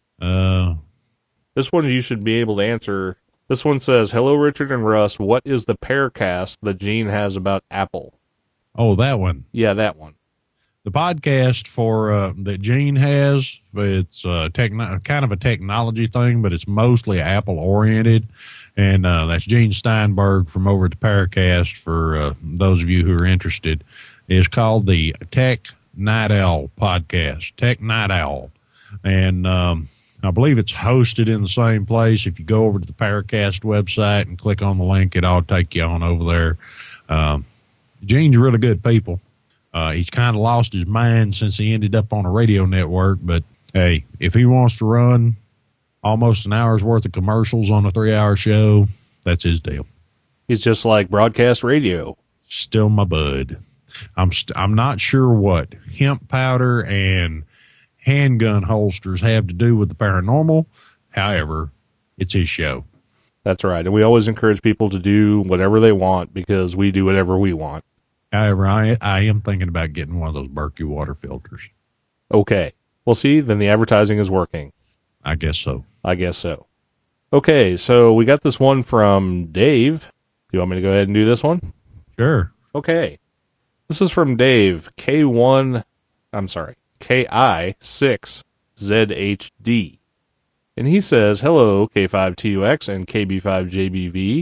Uh, This one you should be able to answer. This one says, "Hello, Richard and Russ. What is the Pearcast that Gene has about Apple?" oh, that one. Yeah, that one. The podcast for uh, that Gene has. It's uh, techno- kind of a technology thing, but it's mostly Apple oriented. And uh, that's Gene Steinberg from over at the Paracast. For uh, those of you who are interested, it's called the Tech Night Owl podcast. Tech Night Owl, and um, I believe it's hosted in the same place. If you go over to the Paracast website and click on the link, it'll take you on over there. Um, Gene's really good people. Uh, he's kind of lost his mind since he ended up on a radio network, but hey, if he wants to run almost an hour's worth of commercials on a three hour show, that's his deal. He's just like broadcast radio. Still my bud. I'm st- I'm not sure what hemp powder and handgun holsters have to do with the paranormal. However, it's his show. That's right. And we always encourage people to do whatever they want because we do whatever we want. However, I, I am thinking about getting one of those Berkey water filters. Okay. Well, see, then the advertising is working. I guess so. I guess so. Okay, so we got this one from Dave. Do you want me to go ahead and do this one? Sure. Okay. This is from Dave, K one, I'm sorry, K I six Z H D. And he says, "Hello, K five T U X and K B five J B V.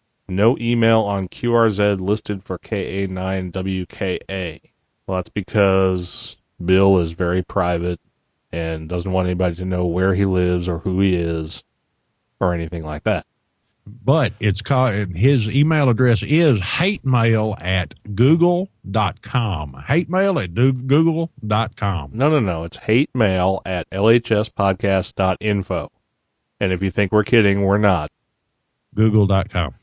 No email on Q R Z listed for K A nine W K A. Well, that's because Bill is very private and doesn't want anybody to know where he lives or who he is or anything like that. But it's called, his email address is hatemail at google dot com. Hatemail at do, google dot com. No, no, no. It's hate mail at L H S podcast dot info. And if you think we're kidding, we're not. google dot com.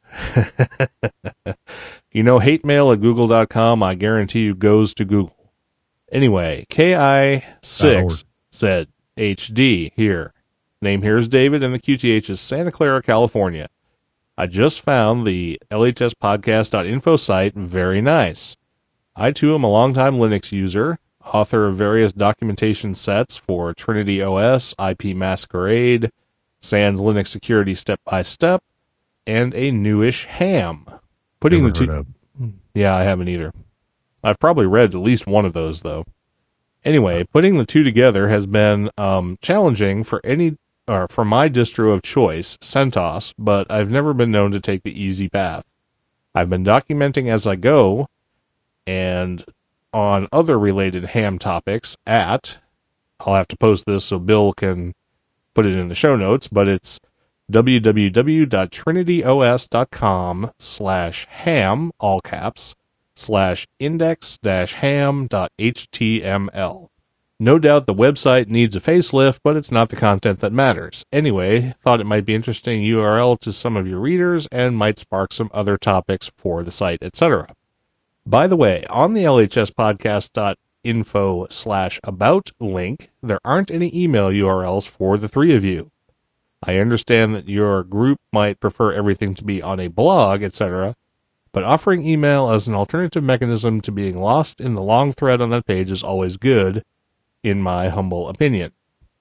You know, hate mail at google dot com, I guarantee you, goes to Google. Anyway, K I six said H D here. Name here is David, and the Q T H is Santa Clara, California. I just found the L H S podcast dot info site very nice. I, too, am a longtime Linux user, author of various documentation sets for Trinity O S, I P Masquerade, Sans Linux Security Step by Step, and a newish ham. Putting Never the two, heard of. yeah, I haven't either. I've probably read at least one of those, though. Anyway, putting the two together has been um, challenging for any or for my distro of choice, CentOS, but I've never been known to take the easy path. I've been documenting as I go, and on other related ham topics at, I'll have to post this so Bill can put it in the show notes, but it's www.trinityos.com slash ham, all caps, slash index dash ham dot html. No doubt the website needs a facelift, but it's not the content that matters. Anyway, thought it might be interesting U R L to some of your readers and might spark some other topics for the site, et cetera. By the way, on the L H S podcast dot info slash about link, there aren't any email U R Ls for the three of you. I understand that your group might prefer everything to be on a blog, et cetera, but offering email as an alternative mechanism to being lost in the long thread on that page is always good, in my humble opinion.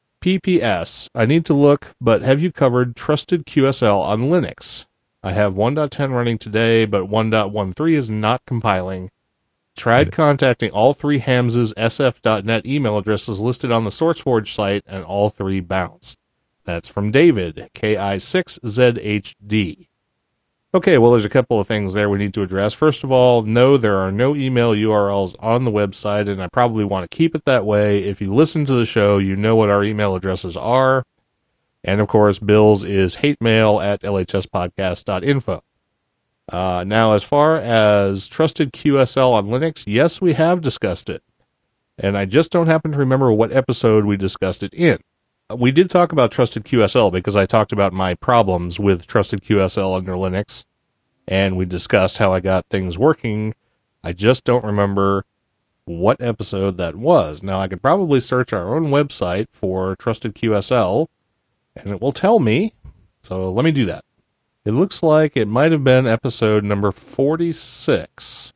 P P S. I need to look, but have you covered Trusted Q S L on Linux? I have one point ten running today, but one point thirteen is not compiling. Tried contacting all three Hams's S F dot net email addresses listed on the SourceForge site, and all three bounced. That's from David, K I six Z H D. Okay, well, there's a couple of things there we need to address. First of all, no, there are no email U R Ls on the website, and I probably want to keep it that way. If you listen to the show, you know what our email addresses are. And, of course, Bill's is hatemail at L H S podcast dot info. Uh, now, as far as Trusted Q S L on Linux, yes, we have discussed it. And I just don't happen to remember what episode we discussed it in. We did talk about Trusted Q S L because I talked about my problems with Trusted Q S L under Linux, and we discussed how I got things working. I just don't remember what episode that was. Now, I could probably search our own website for Trusted Q S L, and it will tell me, so let me do that. It looks like it might have been episode number forty-six.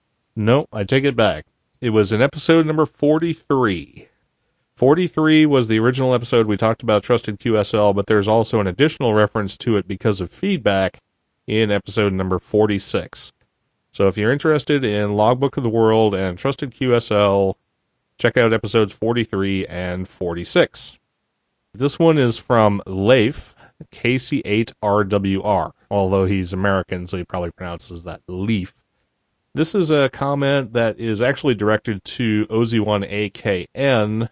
No, I take it back. It was in episode number forty-three. forty-three was the original episode we talked about Trusted Q S L, but there's also an additional reference to it because of feedback in episode number forty-six. So if you're interested in Logbook of the World and Trusted Q S L, check out episodes forty-three and forty-six. This one is from Leif, K C eight R W R, although he's American, so he probably pronounces that Leaf. This is a comment that is actually directed to O Z one A K N,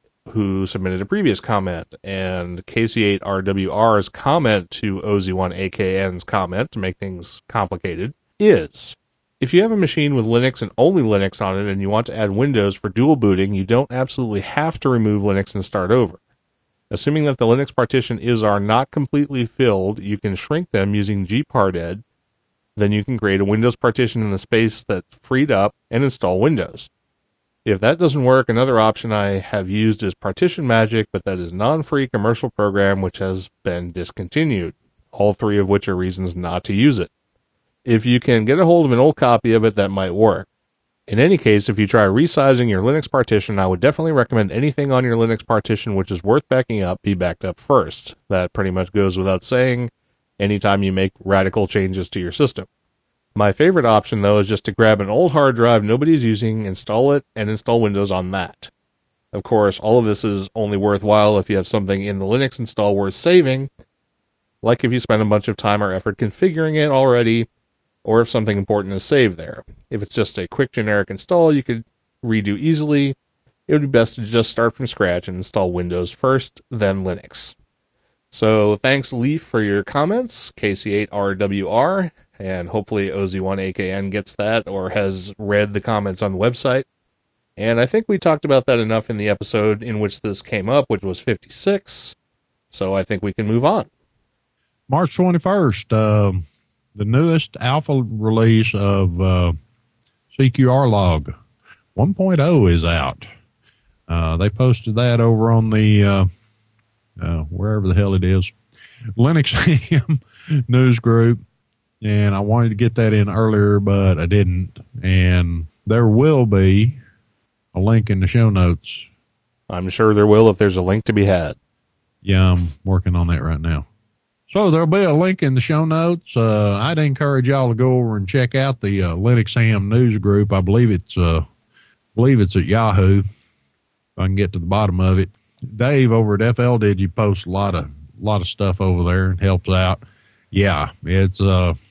who submitted a previous comment, and K C eight R W R's comment to O Z one A K N's comment, to make things complicated, is, if you have a machine with Linux and only Linux on it and you want to add Windows for dual booting, you don't absolutely have to remove Linux and start over. Assuming that the Linux partition is are not completely filled, you can shrink them using gparded, then you can create a Windows partition in the space that's freed up and install Windows. If that doesn't work, another option I have used is Partition Magic, but that is a non-free commercial program which has been discontinued, all three of which are reasons not to use it. If you can get a hold of an old copy of it, that might work. In any case, if you try resizing your Linux partition, I would definitely recommend anything on your Linux partition which is worth backing up be backed up first. That pretty much goes without saying anytime you make radical changes to your system. My favorite option, though, is just to grab an old hard drive nobody's using, install it, and install Windows on that. Of course, all of this is only worthwhile if you have something in the Linux install worth saving, like if you spend a bunch of time or effort configuring it already, or if something important is saved there. If it's just a quick generic install you could redo easily, it would be best to just start from scratch and install Windows first, then Linux. So thanks, Leaf, for your comments, K C eight R W R, and hopefully O Z one A K N gets that or has read the comments on the website. And I think we talked about that enough in the episode in which this came up, which was fifty-six, so I think we can move on. March twenty-first, uh, the newest alpha release of uh, C Q R log one point oh is out. Uh, they posted that over on the, uh, uh, wherever the hell it is, Linux Ham news group. And I wanted to get that in earlier, but I didn't. And there will be a link in the show notes. I'm sure there will if there's a link to be had. Yeah, I'm working on that right now. So there'll be a link in the show notes. Uh, I'd encourage y'all to go over and check out the uh, Linux Ham news group. I believe it's, uh, believe it's at Yahoo. If I can get to the bottom of it. Dave over at F L Digi posts a lot of, lot of stuff over there and helps out. Yeah, it's, uh,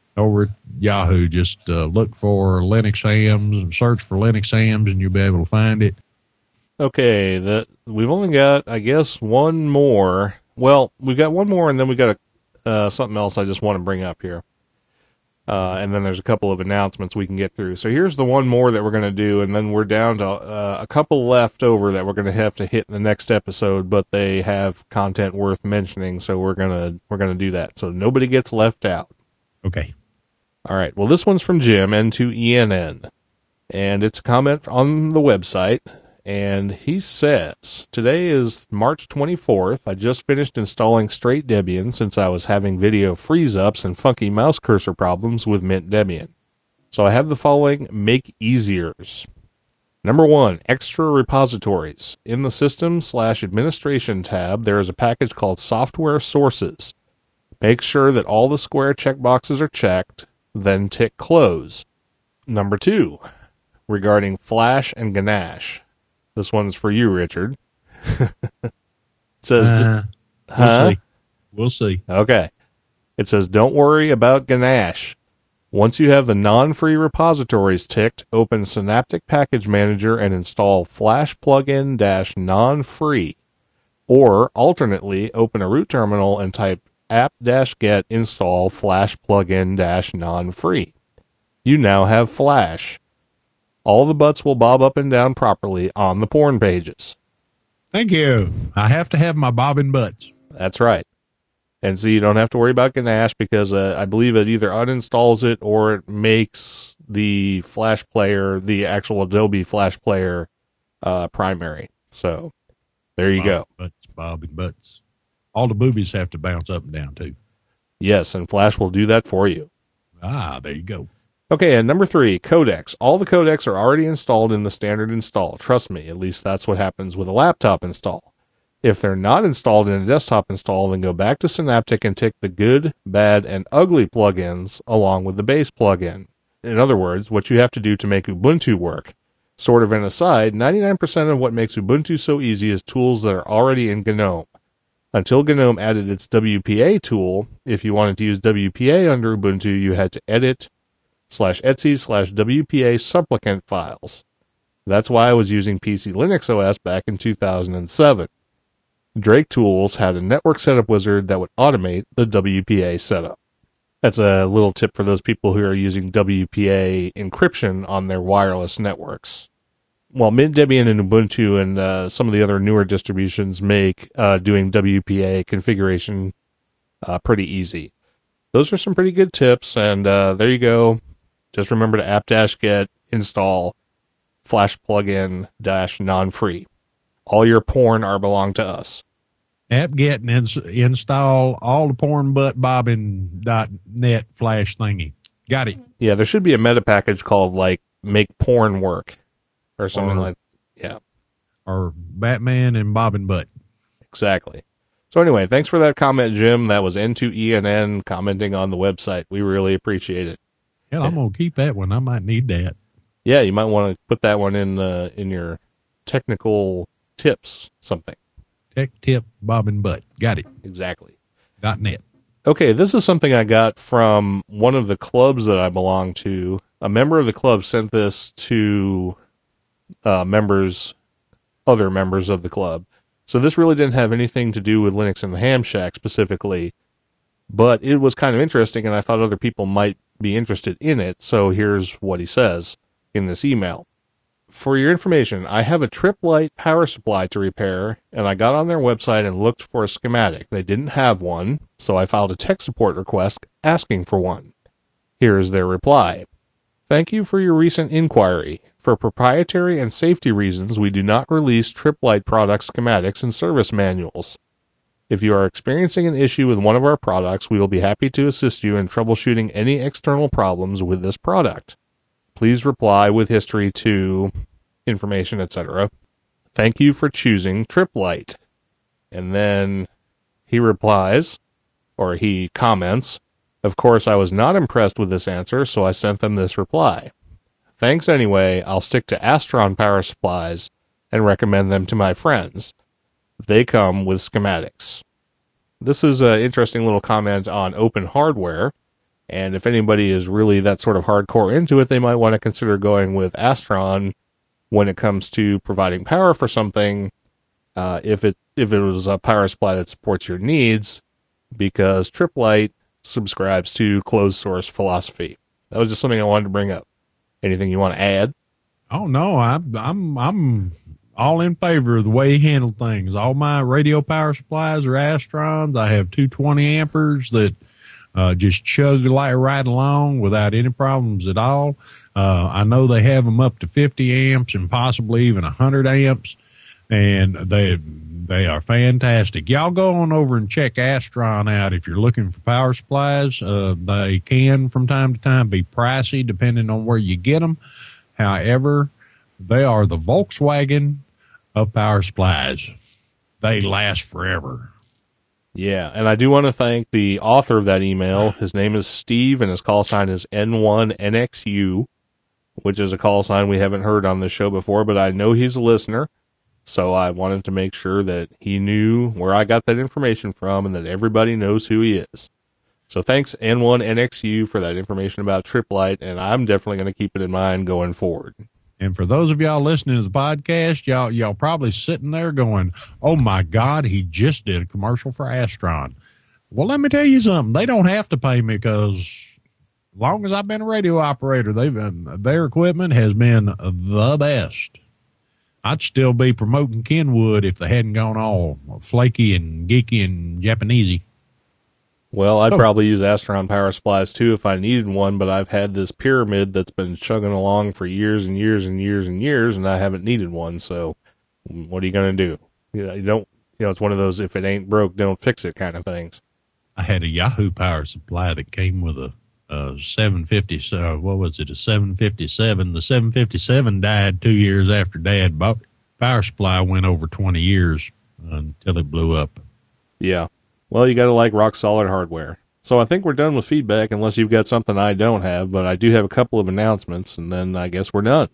over at Yahoo. Just uh, look for Linux hams, search for Linux hams, and you'll be able to find it. Okay, that we've only got, I guess, one more. Well, we've got one more, and then we got a, uh, something else I just want to bring up here. Uh, and then there's a couple of announcements we can get through. So here's the one more that we're going to do, and then we're down to uh, a couple left over that we're going to have to hit in the next episode, but they have content worth mentioning, so we're going to we're going to do that. So nobody gets left out. Okay. All right. Well, this one's from Jim, N two E N N, and it's a comment on the website. And he says, today is March twenty-fourth. I just finished installing Straight Debian since I was having video freeze-ups and funky mouse cursor problems with Mint Debian. So I have the following make easiers. Number one, extra repositories. In the system slash administration tab, there is a package called software sources. Make sure that all the square checkboxes are checked, then tick close. Number two, regarding Flash and Ganache. This one's for you, Richard. It says, Uh, we'll huh? see. We'll see. Okay. It says, don't worry about Ganache. Once you have the non-free repositories ticked, open Synaptic Package Manager and install Flash plugin dash non-free. Or, alternately, open a root terminal and type apt-get install Flash plugin dash non-free. You now have Flash. All the butts will bob up and down properly on the porn pages. Thank you. I have to have my bobbing butts. That's right. And so you don't have to worry about Ganache because uh, I believe it either uninstalls it or it makes the Flash player, the actual Adobe Flash player, uh, primary. So there you go. Bobbing butts, bobbing butts. All the boobies have to bounce up and down, too. Yes, and Flash will do that for you. Ah, there you go. Okay, and number three, codecs. All the codecs are already installed in the standard install. Trust me, at least that's what happens with a laptop install. If they're not installed in a desktop install, then go back to Synaptic and tick the good, bad, and ugly plugins along with the base plugin. In other words, what you have to do to make Ubuntu work. Sort of an aside, ninety-nine percent of what makes Ubuntu so easy is tools that are already in GNOME. Until GNOME added its W P A tool, if you wanted to use W P A under Ubuntu, you had to edit slash Etsy slash W P A supplicant files. That's why I was using P C Linux O S back in two thousand seven. Drake Tools had a network setup wizard that would automate the W P A setup. That's a little tip for those people who are using W P A encryption on their wireless networks. Well, Mint Debian and Ubuntu and uh, some of the other newer distributions make uh, doing W P A configuration uh, pretty easy. Those are some pretty good tips, and uh, there you go. Just remember to apt-get install Flash plugin dash non-free. All your porn are belong to us. apt-get and ins- install all the porn butt bobbing dot net Flash thingy. Got it. Yeah, there should be a meta package called, like, Make Porn Work or something Or- like that. Yeah, Or Batman and bobbing butt. exactly. So anyway, thanks for that comment, Jim. That was N two E N N commenting on the website. We really appreciate it. Hell, I'm going to keep that one. I might need that. Yeah, you might want to put that one in uh, in your technical tips something. Tech tip bobbing butt. Got it. Exactly. Dot net. Okay, this is something I got from one of the clubs that I belong to. A member of the club sent this to uh, members, other members of the club. So this really didn't have anything to do with Linux in the Ham Shack specifically, but it was kind of interesting, and I thought other people might be interested in it. So here's what he says in this email. For your information, I have a Trip Lite power supply to repair, and I got on their website and looked for a schematic. They didn't have one, so I filed a tech support request asking for one. Here is their reply. Thank you for your recent inquiry. For proprietary and safety reasons, we do not release Trip Lite product schematics and service manuals. If you are experiencing an issue with one of our products, we will be happy to assist you in troubleshooting any external problems with this product. Please reply with history to information, et cetera. Thank you for choosing Trip Lite. And then he replies, or he comments, of course, I was not impressed with this answer, so I sent them this reply. Thanks anyway, I'll stick to Astron power supplies and recommend them to my friends. They come with schematics. This is an interesting little comment on open hardware, And if anybody is really that sort of hardcore into it, they might want to consider going with Astron when it comes to providing power for something, uh, if it if it was a power supply that supports your needs, because Tripp Lite subscribes to closed source philosophy. That was just something I wanted to bring up. Anything you want to add? Oh no, I'm I'm I'm all in favor of the way he handled things. All my radio power supplies are Astrons. I have two twenty ampers that uh, just chug like right along without any problems at all. Uh, I know they have them up to fifty amps and possibly even one hundred amps, and they they are fantastic. Y'all go on over and check Astron out if you're looking for power supplies. Uh, they can, from time to time, be pricey depending on where you get them. However, they are the Volkswagen of power supplies. They last forever. Yeah, and I do want to thank the author of that email. His name is Steve, and his call sign is N one N X U. Which is a call sign we haven't heard on this show before, but I know he's a listener, so I wanted to make sure that he knew where I got that information from and that everybody knows who he is. So thanks, N one N X U, for that information about Tripp Lite, and I'm definitely going to keep it in mind going forward. And for those of y'all listening to the podcast, y'all y'all probably sitting there going, oh, my God, he just did a commercial for Astron. Well, let me tell you something. They don't have to pay me because... long as I've been a radio operator, they've been, their equipment has been the best. I'd still be promoting Kenwood if they hadn't gone all flaky and geeky and Japanesey. Well, I'd Oh. probably use Astron power supplies too if I needed one, but I've had this Pyramid that's been chugging along for years and years and years and years, and I haven't needed one. So, what are you going to do? You know, you don't. You know, it's one of those if it ain't broke, don't fix it kind of things. I had a Yahoo power supply that came with a. Uh, seven fifty, uh, what was it, a seven fifty-seven. The seven fifty-seven died two years after Dad bought it. Power supply went over twenty years until it blew up. Yeah. Well, you got to like rock solid hardware. So I think we're done with feedback unless you've got something I don't have, but I do have a couple of announcements, and then I guess we're done.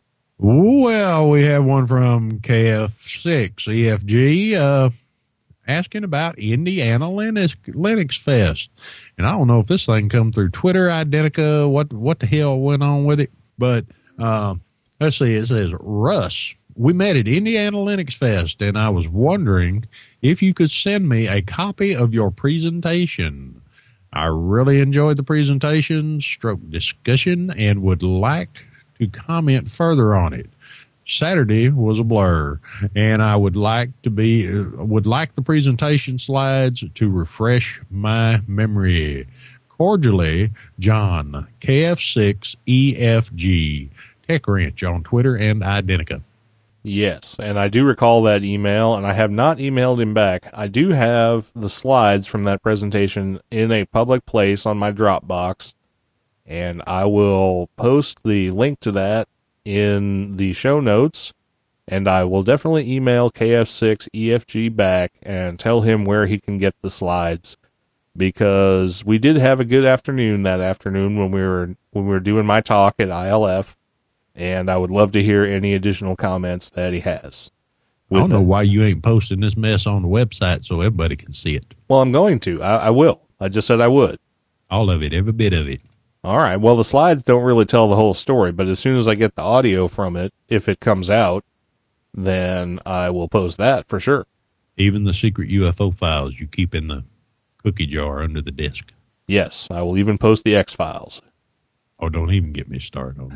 Well, we have one from K F six E F G, uh, asking about Indiana Linux, Linux Fest. And I don't know if this thing come through Twitter, Identica, what what the hell went on with it. But uh, let's see, it says, Russ, we met at Indiana Linux Fest, and I was wondering if you could send me a copy of your presentation. I really enjoyed the presentation, stroke discussion, and would like to comment further on it. Saturday was a blur, and I would like to be uh, would like the presentation slides to refresh my memory. Cordially, John, K F six E F G, Tech Wrench on Twitter and Identica. Yes, and I do recall that email, and I have not emailed him back. I do have the slides from that presentation in a public place on my Dropbox, and I will post the link to that in the show notes, and I will definitely email K F six E F G back and tell him where he can get the slides, because we did have a good afternoon that afternoon when we were when we were doing my talk at I L F, and I would love to hear any additional comments that he has. I don't the, know why you ain't posting this mess on the website so everybody can see it. Well, I'm going to. I, I will. I just said I would. All of it, every bit of it. All right. Well, the slides don't really tell the whole story, but as soon as I get the audio from it, if it comes out, then I will post that for sure. Even the secret U F O files you keep in the cookie jar under the desk. Yes, I will even post the X-Files. Oh, don't even get me started on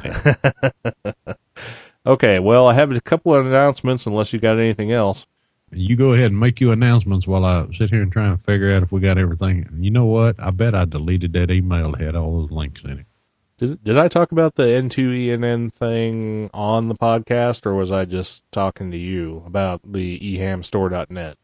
that. Okay, well, I have a couple of announcements unless you got anything else. You go ahead and make your announcements while I sit here and try and figure out if we got everything. You know what? I bet I deleted that email that had all those links in it. Did, did I talk about the N two E N N thing on the podcast, or was I just talking to you about the e ham store dot net?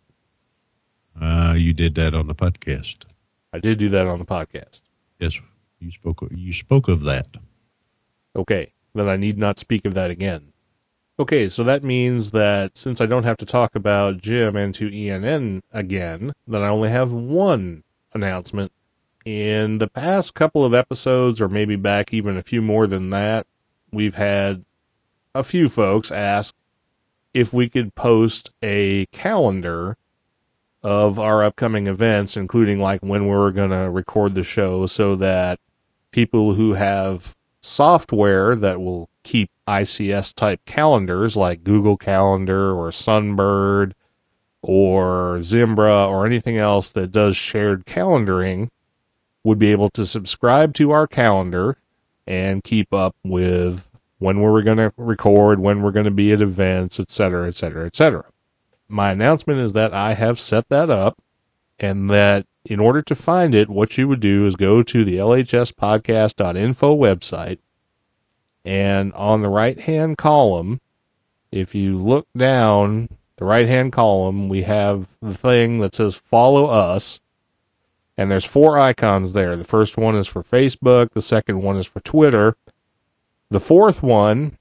Uh, you did that on the podcast. I did do that on the podcast. Yes, you spoke. You spoke of that. Okay, then I need not speak of that again. Okay, so that means that since I don't have to talk about Jim N two E N N again, then I only have one announcement. In the past couple of episodes, or maybe back even a few more than that, we've had a few folks ask if we could post a calendar of our upcoming events, including like when we're going to record the show, so that people who have software that will keep I C S type calendars like Google Calendar or Sunbird or Zimbra or anything else that does shared calendaring would be able to subscribe to our calendar and keep up with when we're going to record, when we're going to be at events, et cetera, et cetera, et cetera. My announcement is that I have set that up, and that in order to find it, what you would do is go to the L H S podcast dot info website, and on the right-hand column, if you look down the right-hand column, we have the thing that says Follow Us, and there's four icons there. The first one is for Facebook, the second one is for Twitter, the fourth one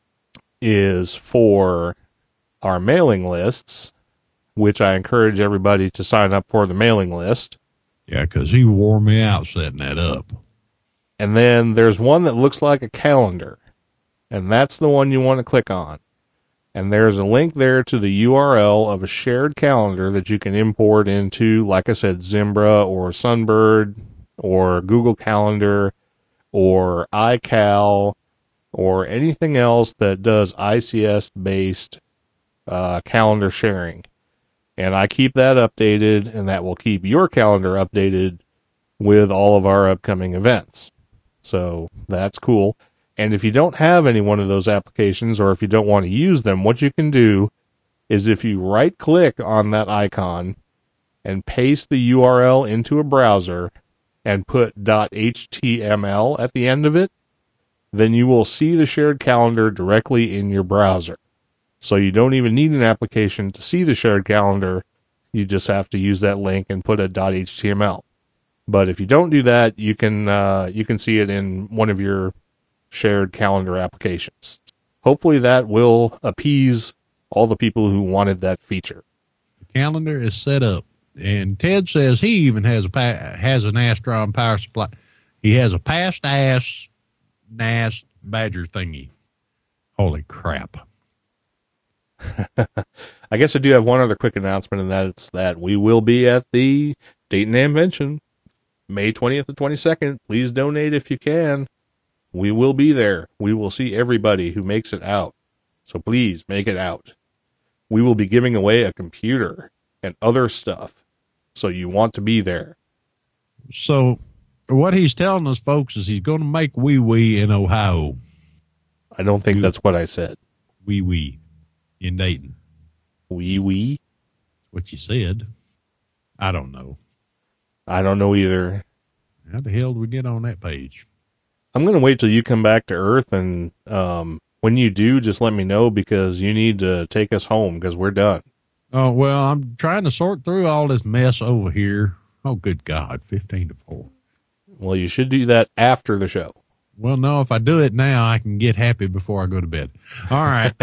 is for our mailing lists, which I encourage everybody to sign up for the mailing list. Yeah, because he wore me out setting that up. And then there's one that looks like a calendar, and that's the one you want to click on. And there's a link there to the U R L of a shared calendar that you can import into, like I said, Zimbra or Sunbird or Google Calendar or iCal or anything else that does I C S-based uh, calendar sharing. And I keep that updated, and that will keep your calendar updated with all of our upcoming events. So that's cool. And if you don't have any one of those applications, or if you don't want to use them, what you can do is if you right click on that icon and paste the U R L into a browser and put .html at the end of it, then you will see the shared calendar directly in your browser. So you don't even need an application to see the shared calendar. You just have to use that link and put a .html. But if you don't do that, you can uh, you can see it in one of your shared calendar applications. Hopefully that will appease all the people who wanted that feature. The calendar is set up, and Ted says he even has a pa- has an Astron power supply. He has a past ass N A S Badger thingy. Holy crap. I guess I do have one other quick announcement, and that's that we will be at the Dayton Amvention, May twentieth to twenty-second. Please donate if you can. We will be there. We will see everybody who makes it out. So please make it out. We will be giving away a computer and other stuff. So you want to be there. So what he's telling us, folks, is he's going to make wee wee in Ohio. I don't think that's what I said. Wee wee in Dayton. Wee wee? What you said. I don't know. I don't know either. How the hell do we get on that page? I'm going to wait till you come back to Earth, and um, when you do, just let me know, because you need to take us home, because we're done. Oh, well, I'm trying to sort through all this mess over here. Oh, good God, fifteen to four. Well, you should do that after the show. Well, no, if I do it now, I can get happy before I go to bed. All right.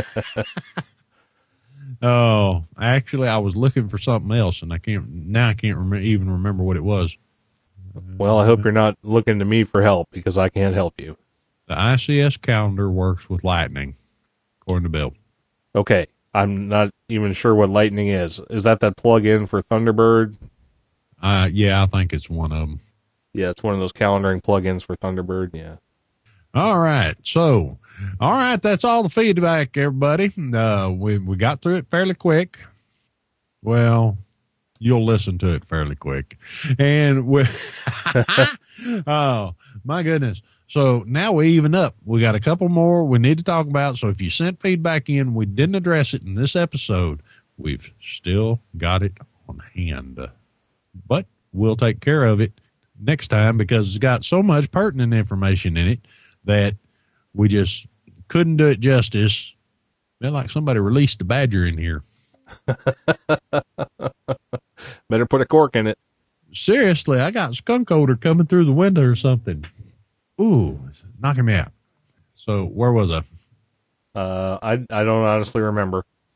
Oh, actually, I was looking for something else, and I can't, now I can't rem- even remember what it was. Well, I hope you're not looking to me for help, because I can't help you. The I C S calendar works with Lightning, according to Bill. Okay. I'm not even sure what Lightning is. Is that that plug-in for Thunderbird? Uh, yeah, I think it's one of them. Yeah, it's one of those calendaring plugins for Thunderbird. Yeah. All right. So, all right. That's all the feedback, everybody. Uh, we, we got through it fairly quick. Well, you'll listen to it fairly quick. And we, oh my goodness. So now we even up. We got a couple more we need to talk about. So if you sent feedback in, we didn't address it in this episode, we've still got it on hand, but we'll take care of it next time, because it's got so much pertinent information in it that we just couldn't do it justice. Felt like somebody released the Badger in here. Better put a cork in it. Seriously, I got skunk odor coming through the window or something. Ooh, it's knocking me out. So where was I? Uh, I I don't honestly remember.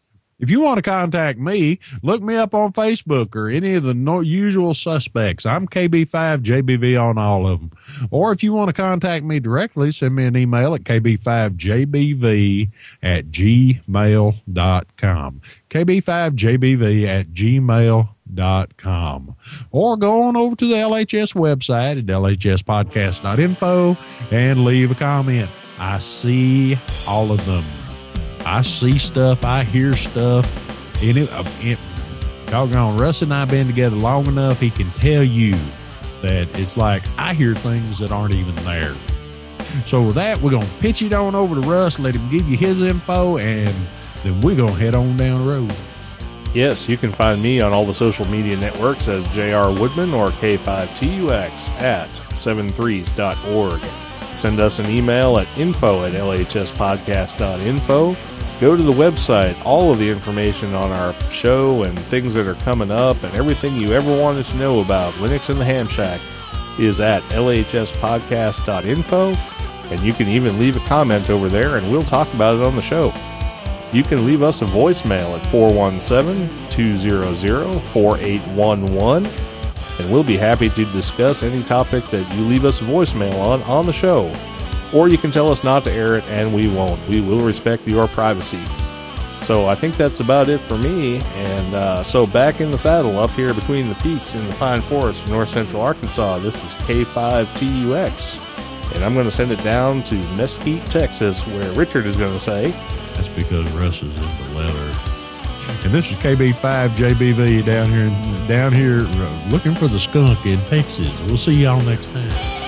If you want to contact me, look me up on Facebook or any of the no- usual suspects. I'm K B five J B V on all of them. Or if you want to contact me directly, send me an email at K B five J B V at gmail dot com. K B five J B V at gmail dot com. Or go on over to the L H S website at L H S podcast dot info and leave a comment. I see all of them. I see stuff. I hear stuff. And it, uh, it, doggone, Russ and I have been together long enough. He can tell you that it's like I hear things that aren't even there. So with that, we're going to pitch it on over to Russ, let him give you his info, and then we're going to head on down the road. Yes, you can find me on all the social media networks as J R Woodman or K five T U X at seven threes dot org. Send us an email at info at L H S podcast dot info. Go to the website. All of the information on our show and things that are coming up and everything you ever wanted to know about Linux and the Ham Shack is at L H S podcast dot info. And you can even leave a comment over there and we'll talk about it on the show. You can leave us a voicemail at four one seven, two zero zero, four eight one one. And we'll be happy to discuss any topic that you leave us a voicemail on on the show. Or you can tell us not to air it, and we won't. We will respect your privacy. So I think that's about it for me. And uh, so back in the saddle up here between the peaks in the pine forest of north central Arkansas, this is K five T U X. And I'm going to send it down to Mesquite, Texas, where Richard is going to say, That's because Russ is in the leather. And this is K B five J B V down here, down here uh, looking for the skunk in Texas. We'll see y'all next time.